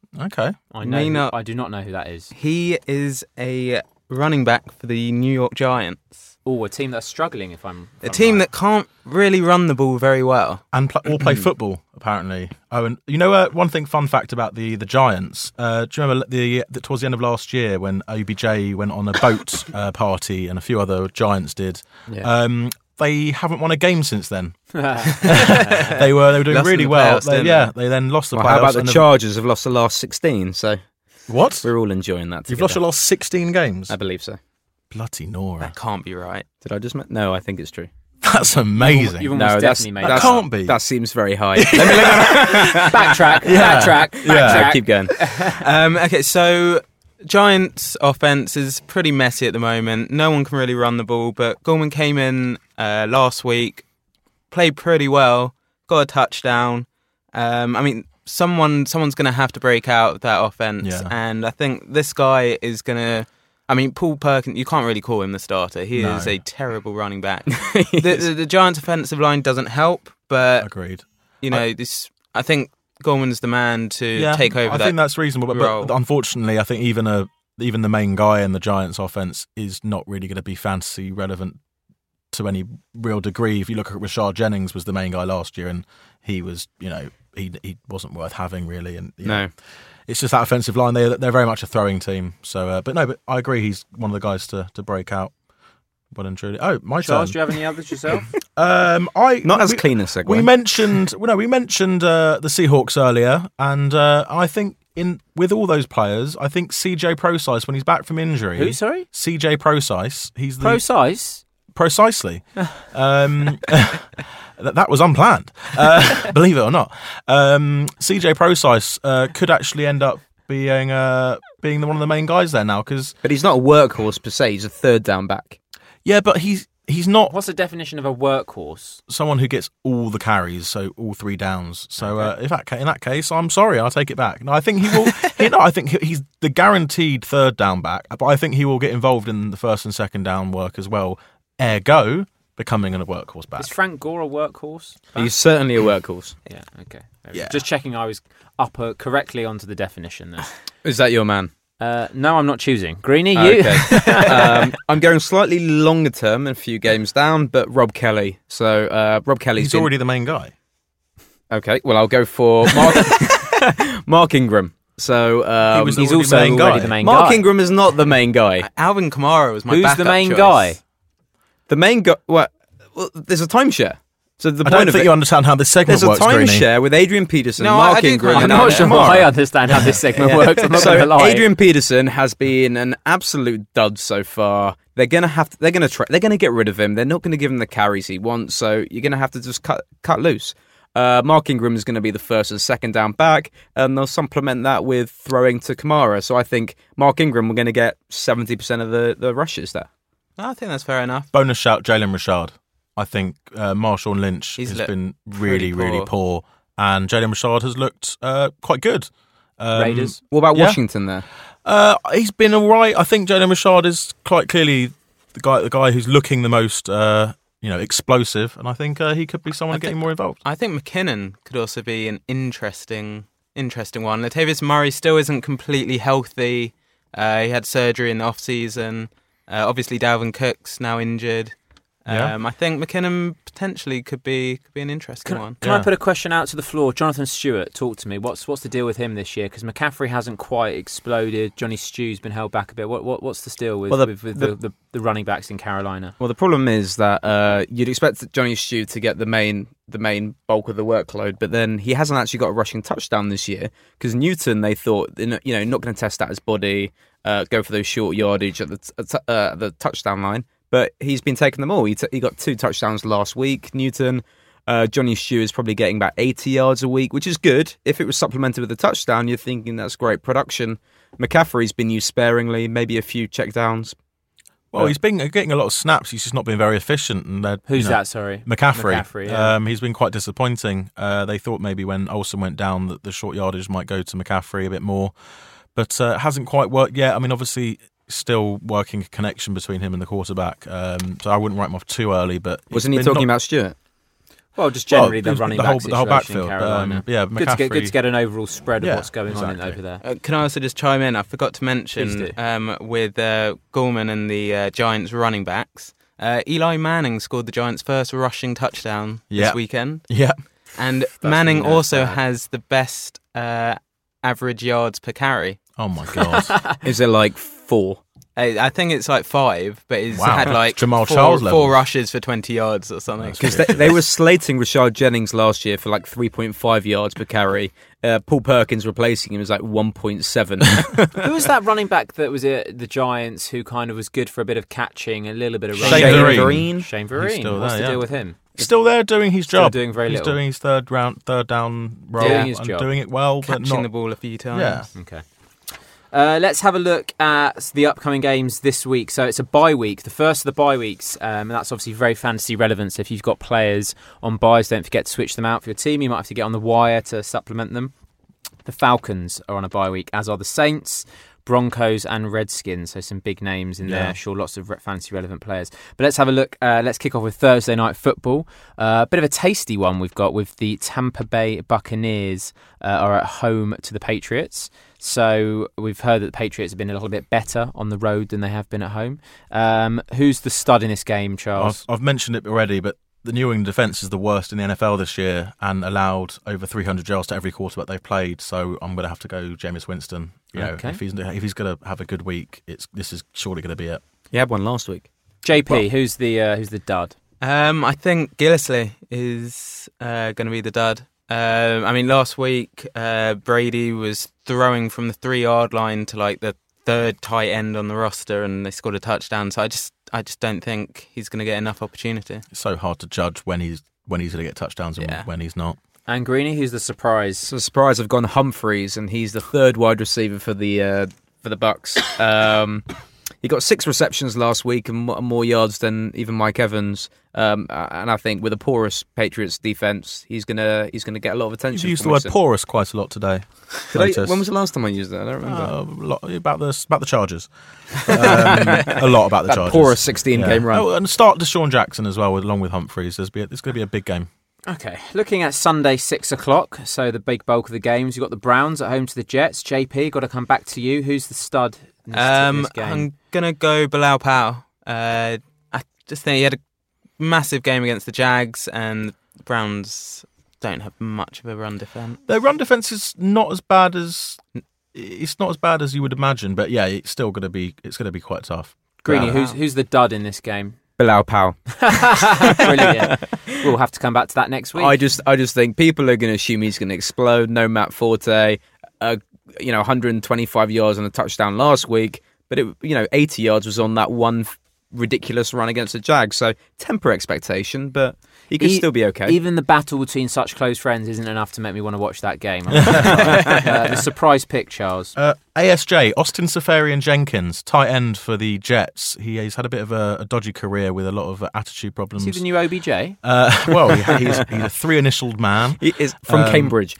Okay. I know. May who- not- I do not know who that is. He is a running back for the New York Giants, Oh, a team that's struggling. If I'm if a I'm team right. that can't really run the ball very well. And pl- all play football, apparently. Oh, and you know uh, one thing, fun fact about the, the Giants. Uh, do you remember the, the towards the end of last year when O B J went on a boat uh, party and a few other Giants did? Yeah. Um, they haven't won a game since then. they were they were doing Lost in really the well. playoffs, They, didn't yeah, they then lost the Well, playoffs. how about the and then- Chargers have lost the last sixteen? So What? we're all enjoying that. You've lost together. your last sixteen games. I believe so. Bloody Nora. That can't be right. Did I just? Ma- no, I think it's true. That's amazing. You've almost No, that's, definitely made that's, that. can't be. That seems very high. Let me look Backtrack. Yeah. Backtrack. Yeah. Backtrack. at- keep going. Um, okay, so Giants' offense is pretty messy at the moment. No one can really run the ball, but Gorman came in uh, last week, played pretty well, got a touchdown. Um, I mean, someone someone's going to have to break out of that offense, Yeah. and I think this guy is going to. I mean, Paul Perkins, you can't really call him the starter. He No. is a terrible running back. the, the, the Giants' offensive line doesn't help, but Agreed. you know, this. I think Gorman's the man to Yeah, take over I that. think that's reasonable, but, role. but unfortunately, I think even a even the main guy in the Giants' offense is not really going to be fantasy relevant to any real degree. If you look at Rashard Jennings, was the main guy last year, and he was, you know, he he wasn't worth having really. And you know, No. it's just that offensive line. They they're very much a throwing team. So, uh, but no, but I agree. He's one of the guys to to break out. Well and truly. Oh, my Charles, turn. do you have any others yourself? Um, I Not as we- clean a segue. We mentioned, well, no, we mentioned uh, the Seahawks earlier, and uh, I think in with all those players, I think C J Procise when he's back from injury. Who? Sorry. C J Procise. He's the Procise. precisely. um, that, that was unplanned, uh, believe it or not. Um, C J Procise uh, could actually end up being uh, being the, one of the main guys there now because But he's not a workhorse per se. He's a third down back. yeah, but he's he's not What's the definition of a workhorse? someone who gets all the carries, so all three downs. So uh, if that ca- in that case, I'm sorry, I'll take it back. No, I think he will. you know, I think he- he's the guaranteed third down back, but I think he will get involved in the first and second down work as well. Ergo, becoming a workhorse back. Is Frank Gore a workhorse? He's certainly a workhorse. Yeah. Okay. Yeah. Just checking I was up uh, correctly onto the definition there. Is that your man? Uh, no, I'm not choosing. Greenie, you. Okay. um, I'm going slightly longer term and a few games down, but Rob Kelly. So uh, Rob Kelly's He's been- already the main guy. Okay, well, I'll go for Mark, Mark Ingram. So um, He was He's already also the main already guy. the main Mark guy. Ingram is not the main guy. Alvin Kamara was my Who's the backup main choice. guy? The main guy. Well, well, there's a timeshare. So the I point don't of think it, you understand how this segment there's a works, Greenie. timeshare with Adrian Peterson, No, Mark I do Ingram, kind and of I'm know not Alvin sure Kamara. I understand how this segment works. I'm not So going to lie. Adrian Peterson has been an absolute dud so far. They're gonna have to, they're gonna try, they're gonna get rid of him. They're not gonna give him the carries he wants. So you're gonna have to just cut cut loose. Uh, Mark Ingram is going to be the first and second down back, and they'll supplement that with throwing to Kamara. So I think Mark Ingram we're going to get seventy percent of the, the rushes there. I think that's fair enough. Bonus shout, Jalen Richard. I think uh, Marshawn Lynch He's has looked been really, pretty really poor. poor, and Jalen Richard has looked uh, quite good. Um, Raiders. What about Yeah. Washington there? Uh, he's been all right. I think Jalen Richard is quite clearly the guy, the guy who's looking the most, uh, you know, explosive, and I think uh, he could be someone I getting think- more involved. I think McKinnon could also be an interesting, interesting one. Latavius Murray still isn't completely healthy. Uh, he had surgery in the off season. Uh, obviously, Dalvin Cook's now injured. Yeah. Um, I think McKinnon potentially could be could be an interesting Can, one. can I Yeah. put a question out to the floor? Jonathan Stewart, talk to me. What's what's the deal with him this year? Because McCaffrey hasn't quite exploded. Johnny Stew's been held back a bit. What, what what's the deal with, Well, the- with, with the- the, the, the running backs in Carolina? Well, the problem is that uh, you'd expect Johnny Stew to get the main the main bulk of the workload, but then he hasn't actually got a rushing touchdown this year because Newton, they thought, you know, not going to test out his body, uh, go for those short yardage at the t- at t- uh, the touchdown line. But he's been taking them all. He, t- he got two touchdowns last week. Newton, uh, Johnny Stew is probably getting about eighty yards a week, which is good. If it was supplemented with a touchdown, you're thinking that's great production. McCaffrey's been used sparingly, maybe a few checkdowns. Well, he's been getting a lot of snaps. He's just not been very efficient. And they're- Who's you know, that? Sorry, McCaffrey. McCaffrey, yeah. um, he's been quite disappointing. Uh, they thought maybe when Olsen went down that the short yardage might go to McCaffrey a bit more, but uh, it hasn't quite worked yet. I mean, obviously, still working a connection between him and the quarterback. Um, so I wouldn't write him off too early. But it's Wasn't he been talking not- about Stewart? Well, just generally Well, the running the back whole, the whole situation in backfield. Carolina. Um, yeah, Good to, get, good McCaffrey- to get an overall spread of Yeah, what's going on in, exactly. over there. Uh, can I also just chime in? I forgot to Please mention do. um, with uh, Gorman and the uh, Giants running backs, uh, Eli Manning scored the Giants' first rushing touchdown Yeah. this weekend. Yeah. And thing Manning you know, also bad. has the best uh, average yards per carry. Oh my god. Is it like four? I, I think it's like five, but he's Wow. had like Jamal four, Charles four levels. rushes for twenty yards or something. Because they, they were slating Rashard Jennings last year for like three point five yards per carry. Uh, Paul Perkins replacing him was like one point seven. Who was that running back that was at the Giants who kind of was good for a bit of catching, a little bit of Shane running? Vereen. Shane Vereen. still What's there, the yeah. deal with him? Still there doing his Still job. doing very He's little. doing his third round, third down role, Doing his and job. doing it well, but Catching not. the ball a few times. Yeah. Okay. Uh, let's have a look at the upcoming games this week. So it's a bye week, the first of the bye weeks, um, and that's obviously very fantasy relevant. So if you've got players on byes, don't forget to switch them out for your team. You might have to get on the wire to supplement them. The Falcons are on a bye week, as are the Saints, Broncos and Redskins. So some big names in Yeah. there. Sure, lots of re- fantasy relevant players. But let's have a look. Uh, let's kick off with Thursday night football. A uh, bit of a tasty one we've got with the Tampa Bay Buccaneers uh, are at home to the Patriots. So we've heard that the Patriots have been a little bit better on the road than they have been at home. Um, who's the stud in this game, Charles? I've, I've mentioned it already, but the New England defence is the worst in the N F L this year and allowed over three hundred yards to every quarterback they've played. So I'm going to have to go Jameis Winston. You know, Okay. if he's if he's going to have a good week, it's this is surely going to be it. You had one last week. J P, well- who's the uh, who's the dud? Um, I think Gillisley is uh, going to be the dud. Uh, I mean, last week uh, Brady was throwing from the three-yard line to like the third tight end on the roster, and they scored a touchdown. So I just, I just don't think he's going to get enough opportunity. It's so hard to judge when he's when he's going to get touchdowns and Yeah. when he's not. And Greeny, who's the surprise? So surprise, I've gone Humphreys, and he's the third wide receiver for the uh, for the Bucks. Um, he got six receptions last week and mo- more yards than even Mike Evans. Um, and I think with a porous Patriots defense, he's gonna he's gonna get a lot of attention. You've used from the word Winston. porous quite a lot today. Did I- Noticed. when was the last time I used that? I don't remember. Uh, a lot about the about the Chargers. Um, a lot about the that Chargers. porous sixteen game run. Oh, and start Deshaun Jackson as well, along with Humphreys. There's be it's going to be a big game. Okay, looking at Sunday six o'clock. So the big bulk of the games. You've got the Browns at home to the Jets. J P, got to come back to you. Who's the stud in this, in Um, this game? I'm going to go Bilal Powell. Uh, I just think he had a massive game against the Jags, and the Browns don't have much of a run defense. Their run defense is not as bad as it's not as bad as you would imagine, but yeah, it's still going to be it's going to be quite tough. Greeny, Wow. who's who's the dud in this game? Bilal Powell. Brilliant. We'll have to come back to that next week. I just I just think people are going to assume he's going to explode. No Matt Forte, uh, you know, one hundred twenty-five yards on a touchdown last week, but it, you know, eighty yards was on that one f- ridiculous run against the Jags. So temper expectation, but he could E- still be okay. Even the battle between such close friends isn't enough to make me want to watch that game. uh, the surprise pick, Charles. Uh, A S J, Austin Safarian Jenkins, tight end for the Jets. He, he's had a bit of a, a dodgy career with a lot of uh, attitude problems. Is he the new O B J? uh, well, he, he's, he's a three-initialed man. He is from Um, Cambridge.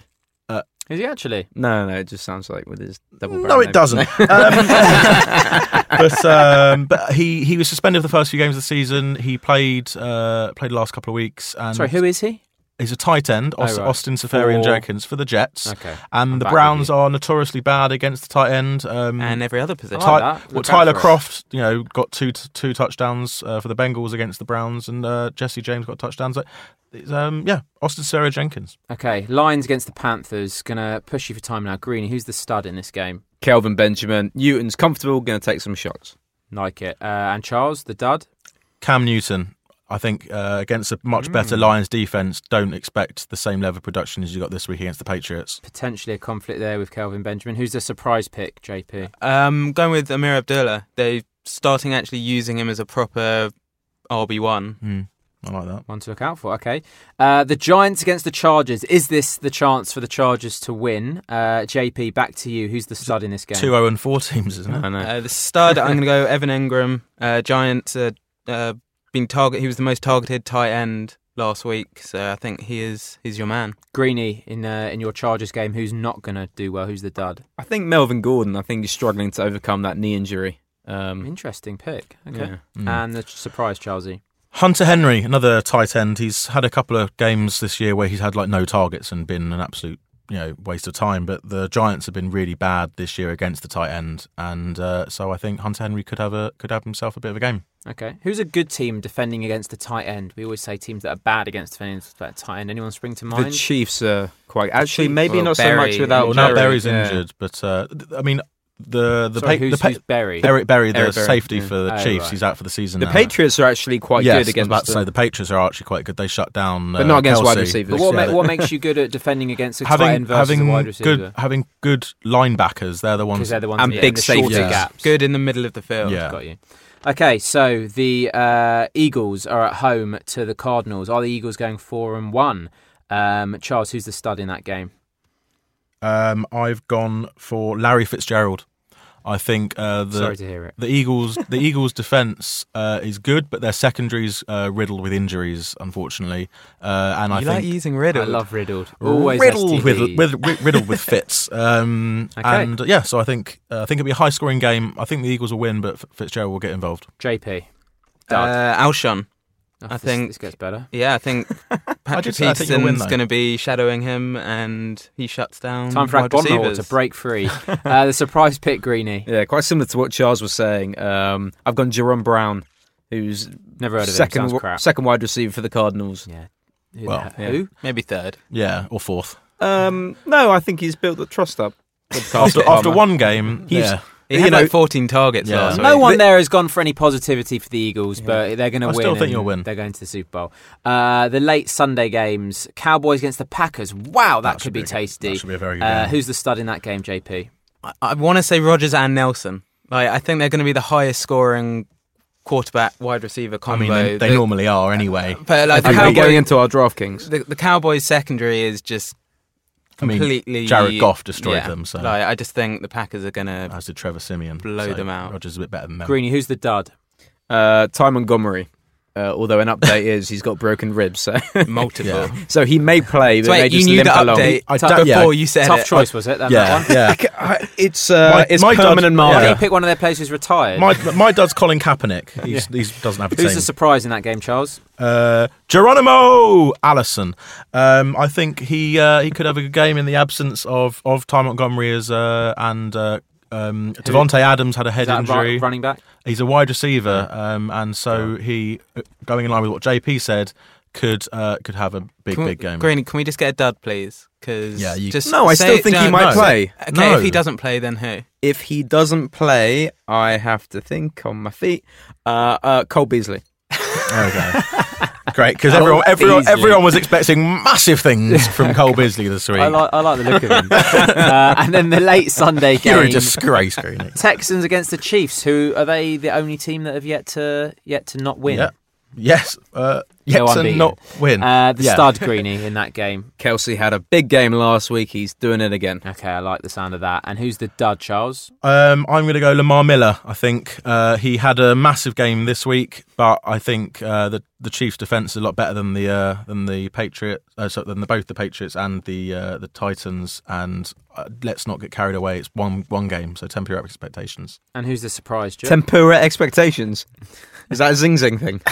Is he actually? No, no, it just sounds like with his double. No, barrel it name. doesn't. um, but um, but he, he was suspended for the first few games of the season. He played uh, played the last couple of weeks. And Sorry, who is he? He's a tight end, Aus- Oh, right. Austin Safarian For- Jenkins for the Jets. Okay. And I'm the back Browns with you. are notoriously bad against the tight end. Um, And every other position. I like Ty- that. well, Look out Tyler for it. Croft, you know, got two two touchdowns uh, for the Bengals against the Browns, and uh, Jesse James got touchdowns. It's, um, yeah, Austin Sarah Jenkins. Okay, Lions against the Panthers. Gonna push you for time now. Greeny, who's the stud in this game? Kelvin Benjamin. Newton's comfortable, going to take some shots. Like it. Uh, and Charles, the dud? Cam Newton, I think, uh, against a much better Lions defense, don't expect the same level of production as you got this week against the Patriots. Potentially a conflict there with Kelvin Benjamin. Who's the surprise pick, J P? Um, going with Amir Abdullah. They're starting actually using him as a proper R B one. Hmm, I like that. One to look out for. Okay. Uh, the Giants against the Chargers. Is this the chance for the Chargers to win? Uh, J P, back to you. Who's the stud in this game? Two oh and four teams, isn't it? I know. Uh, the stud, I'm going to go Evan Ingram. Uh, Giants uh, uh, been target. He was the most targeted tight end last week, so I think he is he's your man. Greeny, in uh, in your Chargers game, who's not going to do well? Who's the dud? I think Melvin Gordon. I think he's struggling to overcome that knee injury. Um, Interesting pick. Okay. yeah. Mm. And the surprise, Charlesy. Hunter Henry, another tight end. He's had a couple of games this year where he's had like no targets and been an absolute, you know, waste of time. But the Giants have been really bad this year against the tight end, and uh, so I think Hunter Henry could have a could have himself a bit of a game. Okay, who's a good team defending against the tight end? We always say teams that are bad against defending against the tight end. Anyone spring to mind? The Chiefs are quite actually maybe Well, not Berry- so much without Well, now Jerry, Berry's yeah. injured, but uh, th- I mean the the Sorry, pa- who's, the pa- who's Berry? Eric Berry, the Eric Berry, safety yeah. for the Oh, Chiefs, right. he's out for the season. The now. Patriots are actually quite yes, good I was against about to them. say the Patriots are actually quite good. They shut down, But uh, not against wide Kelsey. receivers. But what, Yeah, ma- what makes you good at defending against a tight having end versus having a wide receiver? good having good linebackers. They're the ones. Because they're the ones And that big get in the shorter safeties. gaps. Good in the middle of the field. Yeah. Got you. Okay, so the uh, Eagles are at home to the Cardinals. Are the Eagles going four and one? Um, Charles, who's the stud in that game? Um, I've gone for Larry Fitzgerald. I think uh, the Sorry to hear it. the Eagles the Eagles defense uh, is good, but their secondary's uh, riddled with injuries, unfortunately. Uh, and You I like think using riddle. I love riddled. Always riddled S T with, Ds. with, with riddled with fits. Um, Okay. And uh, yeah, so I think uh, I think it'll be a high scoring game. I think the Eagles will win, but F- Fitzgerald will get involved. J P. Uh, Alshon. Oh, I this- think- this gets better. Yeah, I think Patrick did say I think you'll win, Peterson's though. going to be shadowing him, and he shuts down. Time for wide Agbonlahor receivers. to break free. uh, the surprise pick, Greenie. Yeah, quite similar to what Charles was saying. Um, I've gone Jerome Brown, who's Never heard of second him. Sounds wa- crap. second wide receiver for the Cardinals. Yeah. Who? Well, the- who? Maybe third. Yeah, or fourth. Um, no, I think he's built the trust up. with After Palmer. after one game, He's- yeah. He You had know- like fourteen targets Yeah. last week. No one The- there has gone for any positivity for the Eagles, but they're going to I win. still think and you'll win. They're going to the Super Bowl. Uh, the late Sunday games: Cowboys against the Packers. Wow, that, That could should be be a good- tasty. that should be a very good uh, game. Who's the stud in that game, J P? I, I want to say Rodgers and Nelson. Like I think they're going to be the highest scoring quarterback wide receiver I combo. mean, they, they The- normally are anyway. But like the Every week going Cowboys, into our DraftKings. the, the Cowboys secondary is just I mean, completely. Jared Goff destroyed yeah. them, so Like, I just think the Packers are going to. as did Trevor Simeon. Blow so them out. Rodgers is a bit better than them. Greenie, who's the dud? Uh, Ty Montgomery. Uh, although an update is he's got broken ribs, so Multiple. Yeah. so he may play, but So may wait, you just knew limp the along. update I t- don't- yeah. before you said Tough it. choice, was it? That, Yeah, that one? yeah. I- It's uh, My- it's my dad- permanent Why marker. don't you pick one of their players who's retired? My my dad's Colin Kaepernick. He's, he doesn't have a Who's team. the surprise in that game, Charles? Uh, Geronimo Allison. Um, I think he uh, he could have a good game in the absence of of Ty Montgomery as uh, and uh, um, Devontae Adams had a head Is that a injury. ru- running back? He's a wide receiver, um, and so he, going in line with what J P said, could uh, could have a big Can we, big game. Greenie, can we just get a dud, please? Because Yeah, you- No, I still think he might play. Okay, No. if he doesn't play, then who? If he doesn't play, I have to think on my feet. Uh, uh, Cole Beasley. Okay. Great, because everyone, everyone, Beasley. everyone was expecting massive things from Cole Beasley this week. I like, I like the look of him. uh, and then the late Sunday game. You're a disgrace, Greenie. Texans against the Chiefs. Who are they? The only team that have yet to yet to not win. Yeah. Yes. Uh, yet Go to unbeaten. not win. Uh, the Yeah. stud Greenie in that game. Kelsey had a big game last week. He's doing it again. Okay, I like the sound of that. And who's the dud, Charles? Um, I'm going to go Lamar Miller. I think uh, he had a massive game this week, but I think uh, the the Chiefs' defense is a lot better than the uh, than the Patriot, uh, so than the, both the Patriots and the uh, the Titans. And uh, let's not get carried away. It's one one game, so temper your expectations. And who's the surprise, Joe? Tempura expectations. Is that a zing zing thing?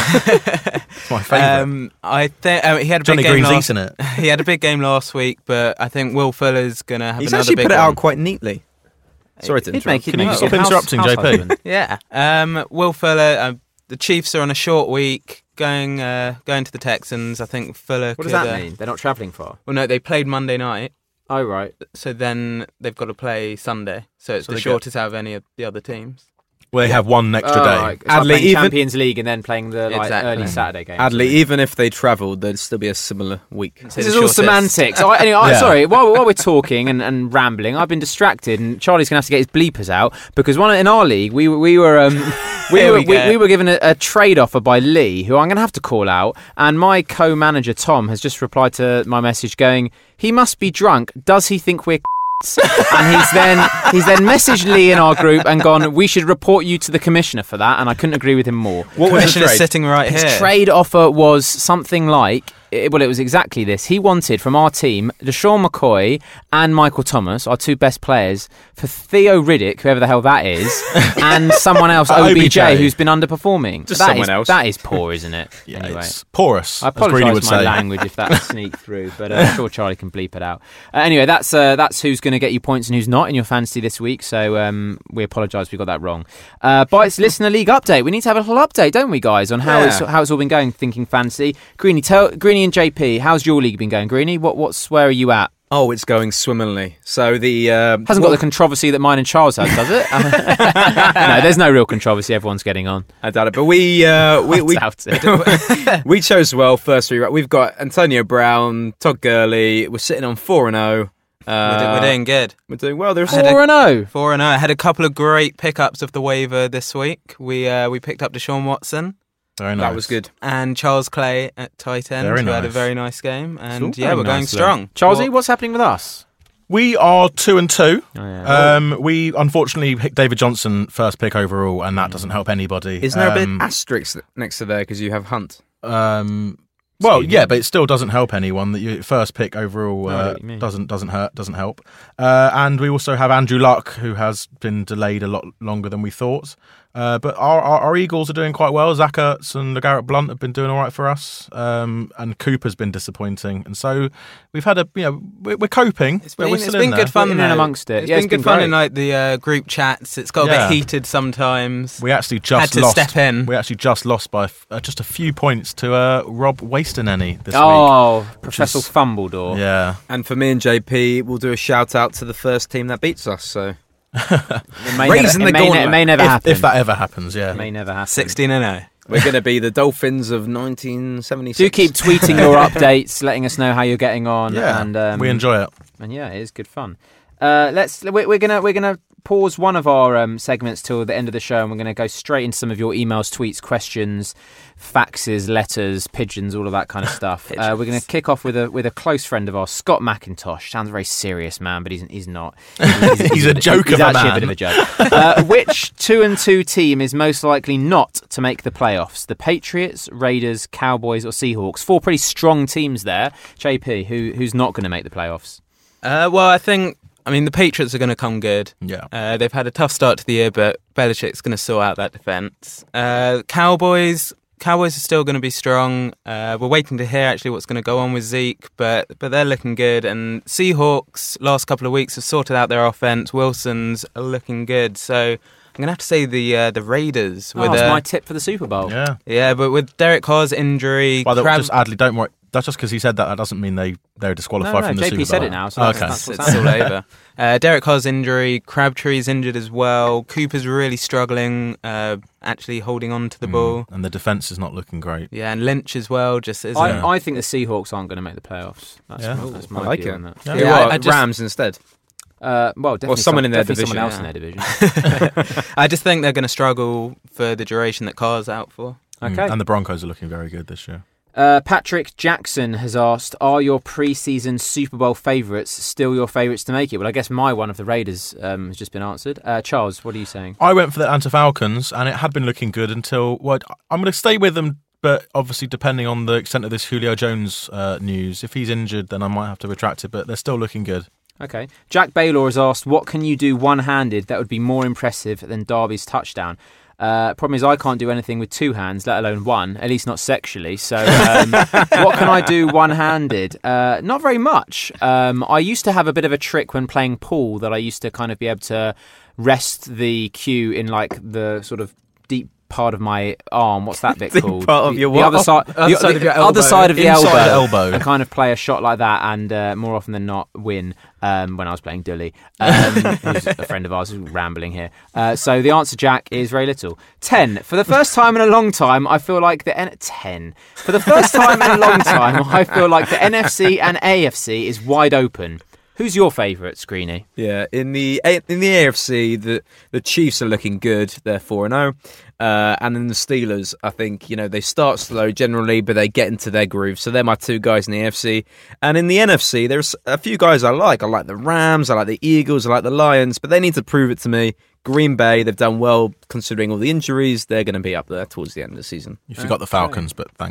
It's my favourite. Um, I think um, he had a Johnny big game Green's last. eating it. He had a big game last week, but I think Will Fuller's going to have He's another actually big put it one. out quite neatly. Sorry to He'd interrupt. make it Can you make stop it house- interrupting, house J P? husband. Yeah. Um, Will Fuller. Uh, the Chiefs are on a short week, going uh, going to the Texans. I think Fuller. What could, does that uh, mean? They're not travelling far. Well, no, they played Monday night, Oh, right. so then they've got to play Sunday. So it's So the they get- shortest out of any of the other teams. Well, they have one extra Oh, day. right. It's like Adley, playing even- Champions League and then playing the like Exactly. early Saturday game. Adley, even if they travelled, there'd still be a similar week. So This the is all shortest- semantics. I, anyway, I, Yeah. sorry, while, while we're talking and, and rambling, I've been distracted, and Charlie's going to have to get his bleepers out because one in our league, we were- we were um, we, Here were, we we, go. we were given a, a trade offer by Lee, who I'm going to have to call out, and my co-manager Tom has just replied to my message going, "He must be drunk. Does he think we're?" and he's then he's then messaged Lee in our group and gone, "We should report you to the commissioner for that,and I couldn't agree with him more. What was the Commissioner's trade? sitting right His here. trade offer was something like it, well, it was exactly this. He wanted from our team LeSean McCoy and Michael Thomas, our two best players, for Theo Riddick, whoever the hell that is, and someone else, Uh, O B J, O B J. who's been underperforming. Just That someone is- else. That is poor, isn't it? Yeah, anyway. it's porous. I as Greeny apologise would for my say. language if that sneaked through, but uh, I'm sure Charlie can bleep it out. Uh, anyway, that's uh, that's who's going to get you points and who's not in your fantasy this week, so um, we apologise we got that wrong. Uh, Bites Listener League update. We need to have a little update, don't we, guys, on how Yeah. it's how it's all been going, thinking fantasy. Greeny, tell Greeny and J P, how's your league been going? Greeny, what, what's, where are you at? Oh, it's going swimmingly. So the uh, Hasn't got the controversy that mine and Charles has, does it? No, there's no real controversy. Everyone's getting on. I doubt it, but we uh, we I we, doubt it. we chose well first three. We've got Antonio Brown, Todd Gurley. We're sitting on four and zero. we're, do- we're doing good. We're doing well. There's I had a- Four and oh. Four and oh. I had a couple of great pickups of the waiver this week. We uh, we picked up Deshaun Watson Very nice. that was good. and Charles Clay at tight end, Very who had a nice. very nice game. And all yeah, very we're going nice, though. strong. Charlesy, Well, what's happening with us? We are two and two. Oh, yeah. Um, we unfortunately picked David Johnson first pick overall, and that doesn't help anybody. Isn't there a Um, bit asterisk next to there because you have Hunt? Um, well, Excuse yeah, me. but it still doesn't help anyone that you first pick overall No, I know uh, what you mean. doesn't doesn't hurt doesn't help. Uh, and we also have Andrew Luck, who has been delayed a lot longer than we thought. Uh, but our, our our Eagles are doing quite well. Zach Ertz and LeGarrette Blunt have been doing all right for us. Um, and Cooper's been disappointing. And so we've had a you know we're, we're coping. It's but been, we're it's still been in there. good fun We're in though. and amongst it. It's Yeah, been it's good been fun great. in like the uh, group chats. It's got a Yeah. bit heated sometimes. We actually just Had to lost. step in. We actually just lost by f- uh, just a few points to uh, Rob Wastonenny this week. Oh, Professor is- Fumbledore. Yeah. And for me and J P, we'll do a shout out to the first team that beats us. So It may Raising never, the it may, ne- it gauntlet. may never If, happen. if that ever happens, yeah. It may never happen. Sixteen and oh. we're going to be the Dolphins of nineteen seventy-six. Do keep tweeting your updates, letting us know how you're getting on. Yeah, and um, we enjoy it. And yeah, it is good fun. Uh, let's we're, we're gonna we're gonna pause one of our um, segments till the end of the show, and we're gonna go straight into some of your emails, tweets, questions, faxes, letters, pigeons, all of that kind of stuff. uh, we're gonna kick off with a with a close friend of ours, Scott McIntosh. Sounds a very serious man, but he's he's not. He's, He's a joke he's of a actually man. a bit of a joke. Uh, which two and two team is most likely not to make the playoffs? The Patriots, Raiders, Cowboys, or Seahawks? Four pretty strong teams there. J P, who who's not going to make the playoffs? Uh, well, I think I mean the Patriots are going to come good. Yeah. Uh, they've had a tough start to the year, but Belichick's going to sort out that defense. Uh, Cowboys, Cowboys are still going to be strong. Uh, we're waiting to hear actually what's going to go on with Zeke, but but they're looking good. And Seahawks, last couple of weeks have sorted out their offense. Wilson's are looking good, so I'm going to have to say the uh, the Raiders. Oh, With that's uh, my tip for the Super Bowl. Yeah. yeah, but with Derek Carr's injury, By the way, Crab- just Adley, don't worry. That's just because he said that. That doesn't mean they they're disqualified No, no, from the J P Super Bowl. said it now, so that's- okay. that's- it's, what's it's all over. Uh, Derek Carr's injury, Crabtree's injured as well. Cooper's really struggling, uh, actually holding on to the Mm, ball. and the defense is not looking great. Yeah, and Lynch as well. Just isn't. I, Yeah. I think the Seahawks aren't going to make the playoffs. That's, Yeah. that's my I like view it. on that. Yeah. Who Yeah, are I- I just- Rams instead? Uh, well, definitely someone some- in their definitely division, someone else yeah. in their division. I just think they're going to struggle for the duration that Carr's out for. Mm, Okay. And the Broncos are looking very good this year. Uh, Patrick Jackson has asked, are your pre-season Super Bowl favourites still your favourites to make it? Well, I guess my one of the Raiders um, has just been answered. Uh, Charles, what are you saying? I went for the Atlanta Falcons, and it had been looking good until. Well, I'm going to stay with them, but obviously depending on the extent of this Julio Jones uh, news, if he's injured, then I might have to retract it. But they're still looking good. Okay. Jack Baylor has asked, what can you do one-handed that would be more impressive than Derby's touchdown? Uh, problem is I can't do anything with two hands, let alone one, at least not sexually. So um, what can I do one-handed? Uh, not very much. Um, I used to have a bit of a trick when playing pool that I used to kind of be able to rest the cue in like the sort of deep part of my arm. What's that bit Deep called? part of the, your the what? other side, Other the, side the of your other elbow. side of the Inside elbow. the elbow. And kind of play a shot like that, and uh, more often than not win. Um, when I was playing Dully, um, who's a friend of ours, who's rambling here. Uh, so the answer, Jack, is very little. Ten. For the first time in a long time, I feel like the N- ten. For the first time in a long time, I feel like the N F C and A F C is wide open. Who's your favourite, Screeny? Yeah, in the A- in the A F C, the the Chiefs are looking good. They're four and zero, and then the Steelers. I think you know they start slow generally, but they get into their groove. So they're my two guys in the A F C, and in the N F C, there's a few guys I like. I like the Rams, I like the Eagles, I like the Lions, but they need to prove it to me. Green Bay, they've done well considering all the injuries. They're going to be up there towards the end of the season. You forgot the Falcons, but thanks.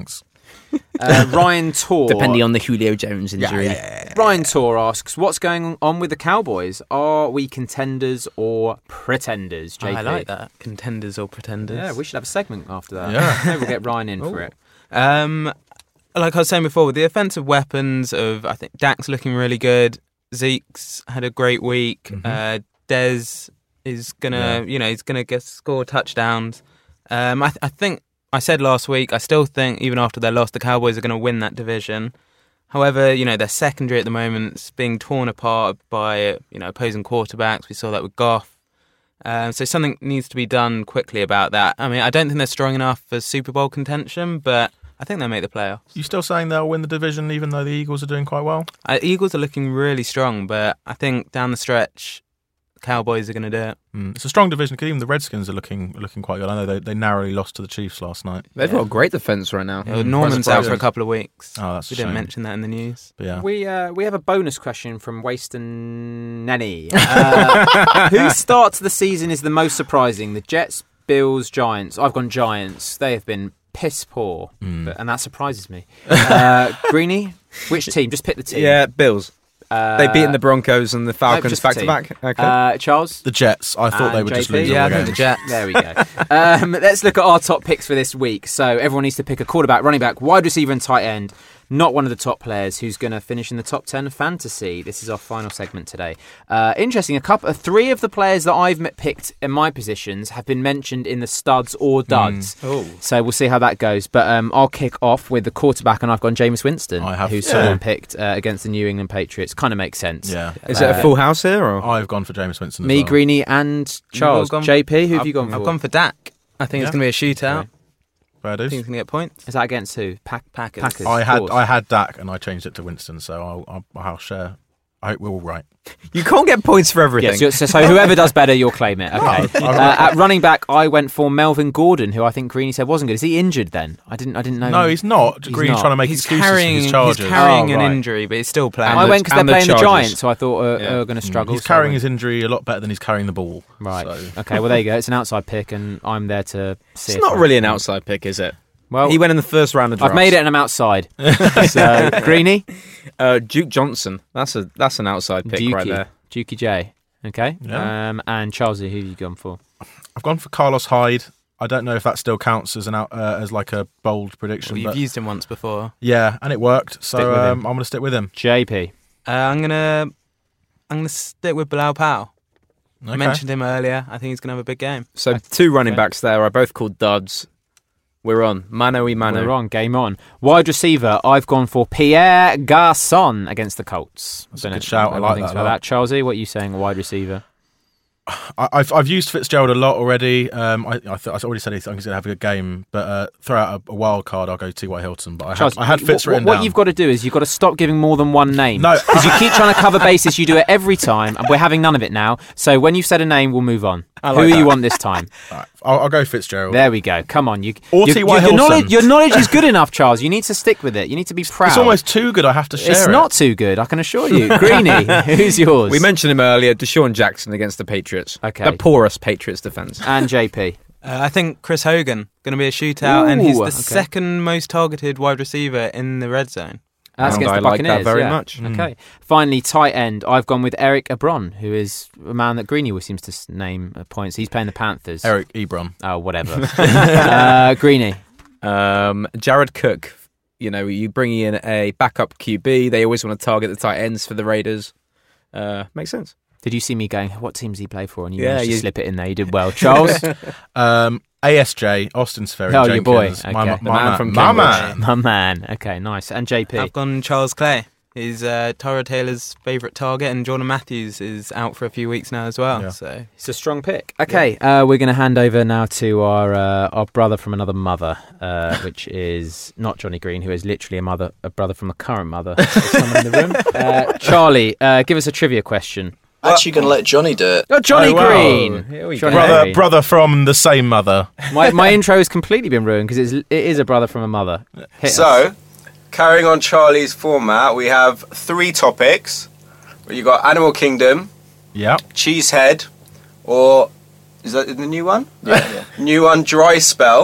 Uh, Ryan Tor. Depending on the Julio Jones injury. Ryan Tor asks, what's going on with the Cowboys? Are we contenders or pretenders, J P? I like that. Contenders or pretenders. Yeah, we should have a segment after that. Yeah. Maybe we'll get Ryan in for it. Um, like I was saying before, with the offensive weapons of, I think Dak's looking really good. Zeke's had a great week. Mm-hmm. Uh, Dez is gonna, Yeah. you know, he's gonna get score touchdowns. Um, I, th- I think I said last week, I still think even after their loss, the Cowboys are going to win that division. However, you know, their secondary at the moment is being torn apart by, you know, opposing quarterbacks. We saw that with Goff. Um, so something needs to be done quickly about that. I mean, I don't think they're strong enough for Super Bowl contention, but I think they'll make the playoffs. You still saying they'll win the division even though the Eagles are doing quite well? Uh, Eagles are looking really strong, but I think down the stretch, Cowboys are going to do it. Mm. It's a strong division because even the Redskins are looking looking quite good. I know they, they narrowly lost to the Chiefs last night. They've got a great defence right now. Yeah, Norman's out for a surprising. couple of weeks. Oh, that's a we didn't shame. mention that in the news. But yeah. We uh, we have a bonus question from Waston Nenny. Uh, who starts the season is the most surprising? The Jets, Bills, Giants. I've gone Giants. They have been piss poor, Mm. but, and that surprises me. Uh, Greenie, which team? Just pick the team. Yeah, Bills. Uh, They've beaten the Broncos and the Falcons just the back to team. back. Okay. Uh, Charles? The Jets, I thought they And would just J P? lose Yeah, all I the think games. the Jets. There we go. Um, let's look at our top picks for this week. So everyone needs to pick a quarterback, running back, wide receiver and tight end. Not one of the top players who's going to finish in the top ten of fantasy. This is our final segment today. Uh, interesting, a couple, uh, three of the players that I've m- picked in my positions have been mentioned in the studs or duds. Oh. So we'll see how that goes. But um, I'll kick off with the quarterback, and I've gone Jameis Winston, I have- who yeah. someone picked uh, against the New England Patriots. Kind of makes sense. Yeah. Is it a full house here? Or? I've gone for Jameis Winston as Me, well. Greenie, and Charles. all gone- J P, who have I've, you gone for? I've gone for Dak. I think Yeah. it's going to be a shootout. Okay. Fair I think dues. he's going to get points. Is that against who? Pack Packers. Packers. I of had course. I had Dak and I changed it to Winston, so I'll, I'll, I'll share. I hope we're all right. You can't get points for everything. Yes, so, so whoever does better, you'll claim it. Okay. Oh, Uh, at running back, I went for Melvin Gordon, who I think Greenie said wasn't good. Is he injured then? I didn't. I didn't know. No, he's not. He's Green's not. trying to make He's excuses carrying, for his he's Chargers. carrying Oh, an right. injury, but he's still playing. I the- went because they're and the playing the, Chargers. Giants, so I thought uh, Yeah. are going to struggle. He's so I carrying went- his injury a lot better than he's carrying the ball. Right. So. Okay. Well, there you go. It's an outside pick, and I'm there to see. It's if not I- really an outside pick, is it? Well, He went in the first round of drafts. I've made it, and I'm outside. So Greenie, Uh, Duke Johnson. That's a that's an outside pick right there. Dukey J. Okay. Yeah. Um, and Charlesy, who have you gone for? I've gone for Carlos Hyde. I don't know if that still counts as an out, uh, as like a bold prediction, Well, you've but used him once before. yeah, and it worked. Stick So with him. um, I'm going to stick with him. J P. Uh, I'm gonna I'm gonna stick with Bilal Powell. I Okay. mentioned him earlier. I think he's gonna have a big game. So two running okay. backs there are both called duds. We're on. Mano y mano. We're on. Game on. Wide receiver, I've gone for Pierre Garçon against the Colts. That's a Don't know good shout. if I anyone like thinks that a about lot. that. Charlesy, what are you saying? Wide receiver. I, I've I've used Fitzgerald a lot already. Um, I I, th- I already said he thinks he's going to have a good game, but uh, throw out a, a wild card. I'll go T Y Hilton. But I had, Charles, I had you- Fitz what, written what down. you've got to do is you've got to stop giving more than one name. No. Because you keep trying to cover bases. You do it every time, and we're having none of it now. So when you've said a name, we'll move on. I Who like are you that. on this time? All right, I'll, I'll go Fitzgerald. There we go. Come on. You, Or you- T Y you- your, Hilton. knowledge, your knowledge is good enough, Charles. You need to stick with it. You need to be proud. It's almost too good. I have to share It's it. not too good, I can assure you. Greenie, who's yours? We mentioned him earlier. Deshaun Jackson against the Patriots. Okay. The poorest Patriots defense. And J P. Uh, I think Chris Hogan going to be a shootout, and he's Ooh, the okay. second most targeted wide receiver in the red zone. That's And against I the like that Buccaneers. very yeah. much. Okay. Finally, tight end. I've gone with Eric Ebron, who is a man that Greenie seems to s- name at points. He's playing the Panthers. Eric Ebron. Oh, whatever. uh, Greenie. Um, Jared Cook. You know, you bring in a backup Q B. They always want to target the tight ends for the Raiders. Uh, makes sense. Did you see me going, what teams he play for? And you Yeah, managed to you- slip it in there. You did well. Charles? Um, A S J, Austin Sperry Oh, Jenkins. your boy. My, Okay. my, The my man from my Cambridge. man. My man. Okay, nice. And J P. I've gone Charles Clay. He's uh, Tyrod Taylor's favourite target, and Jordan Matthews is out for a few weeks now as well. Yeah. So It's a strong pick. Okay, uh, we're going to hand over now to our uh, our brother from another mother, uh, which is not Johnny Green, who is literally a mother, a brother from a current mother. There's someone in the room. Uh, Charlie, uh, give us a trivia question. Actually, going to let Johnny do it. Oh, Johnny Oh, wow. Green. Here we Johnny go. Brother, Green. brother from the same mother. My my intro has completely been ruined because it is a brother from a mother. Hit So, us. carrying on Charlie's format, we have three topics. You got Animal Kingdom, Yeah. Cheesehead, or is that the new one? Yeah, yeah. New one, Dry Spell,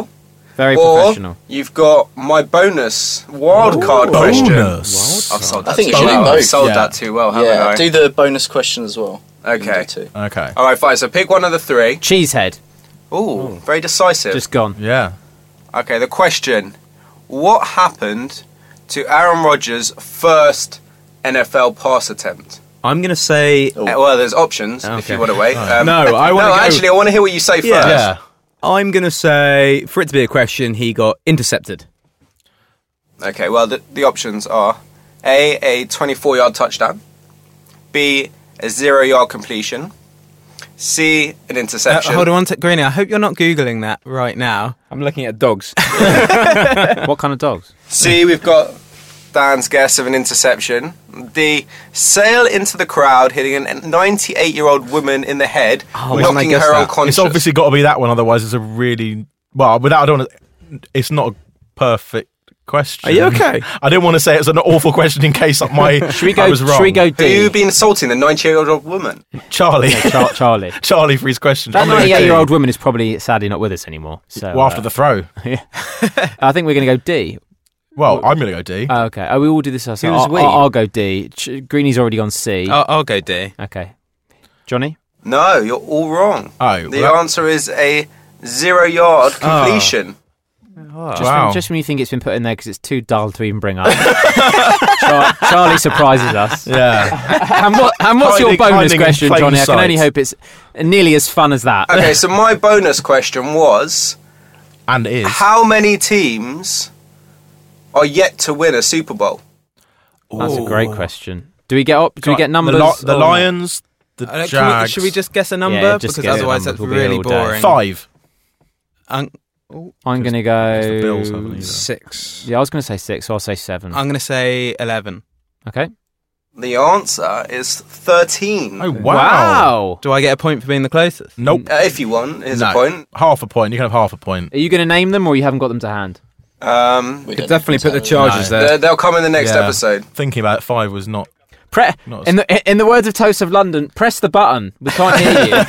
Very or professional. you've got my bonus wild card question. Bonus. I've sold that I think too you should well. do I've both. sold Yeah. that too well, haven't Yeah, I? do the bonus question as well. You can Okay. do two. Okay. All right, fine. So pick one of the three. Cheesehead. Ooh, very decisive. Just gone. Yeah. Okay, the question: what happened to Aaron Rodgers' first N F L pass attempt? I'm going to say. Uh, well, there's options if Okay. you want to wait. Um, No, I wanna No, go- actually, I want to hear what you say first. Yeah. Yeah. I'm going to say, for it to be a question, he got intercepted. Okay, well, the, the options are A, a twenty-four yard touchdown, B, a zero yard completion, C, an Uh, interception. hold on one sec, Greeny. I hope you're not Googling that right now. I'm looking at dogs. What kind of dogs? C, we've got Dan's guess of an interception. D, sail into the crowd, hitting a ninety-eight year old woman in the head, Oh, why didn't I knocking guess her that? unconscious. It's obviously got to be that one, otherwise it's a really well. Without I don't. wanna- It's not a perfect question. Are you okay? I didn't want to say it's an awful question in case my Should we go? I was wrong. Should we go Who D? you been assaulting? The ninety-eight year old woman? Charlie? Char- Charlie. Charlie for his question. That I'm gonna go D. ninety-eight-year-old woman is probably sadly not with us anymore. So Well, after uh, the throw. I think we're going to go D. Well, I'm going to go D. Oh, okay. Oh, we all do this ourselves. Who's I'll, we? I'll, I'll go D. Ch- Greeny's already gone C. I'll, I'll go D. Okay. Johnny? No, you're all wrong. Oh, The well, that- answer is a zero yard completion. Just, Wow. when, just when you think it's been put in there because it's too dull to even bring up. Char- Charlie surprises us. yeah. And, what, and what's your Hiding- bonus hiding in question, plain Johnny? I can sight. only hope it's nearly as fun as that. Okay, so my bonus question was: And is. how many teams are yet to win a Super Bowl? That's a great question. Do we get up? Do we get numbers? The, Li- the or- Lions, the Uh, can we, Jags. should we just guess a number? Yeah, just because guess a otherwise number. that's We'll be here really all day. boring. Five. I'm, I'm going to the Bills go. haven't either. Six. Yeah, I was going to say six, so I'll say seven. I'm going to say eleven. Okay. The answer is thirteen. Oh, wow. Wow. Do I get a point for being the closest? Nope. Uh, if you want, here's No. a point. Half a point. You can have half a point. Are you going to name them or you haven't got them to hand? Um, We Could don't definitely put the know. charges No. there. they- they'll come in the next Yeah. episode. Thinking about it, five was not. Pre- Not in the in the words of Toast of London, press the button. We can't hear you.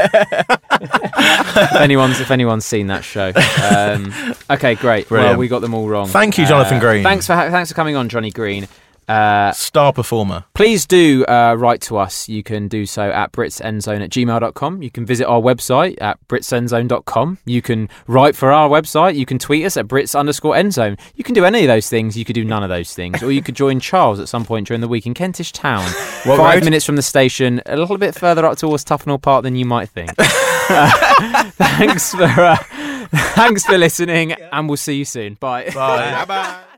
if anyone's if anyone's seen that show, um, okay, great. Brilliant. Well, we got them all wrong. Thank you, Jonathan Uh, Green. Thanks for ha- thanks for coming on, Johnny Green. Uh, Star performer. please do uh, write to us. You can do so at britsendzone at gmail dot com. You can visit our website at britsendzone dot com. You can write for our website. You can tweet us at brits underscore endzone. You can do any of those things. You could do none of those things. Or you could join Charles at some point during the week in Kentish Town. What Five road? minutes from the station, a little bit further up towards Tufnell Park than you might think. Uh, thanks for uh, thanks for listening, and we'll see you soon. Bye. Bye. Bye.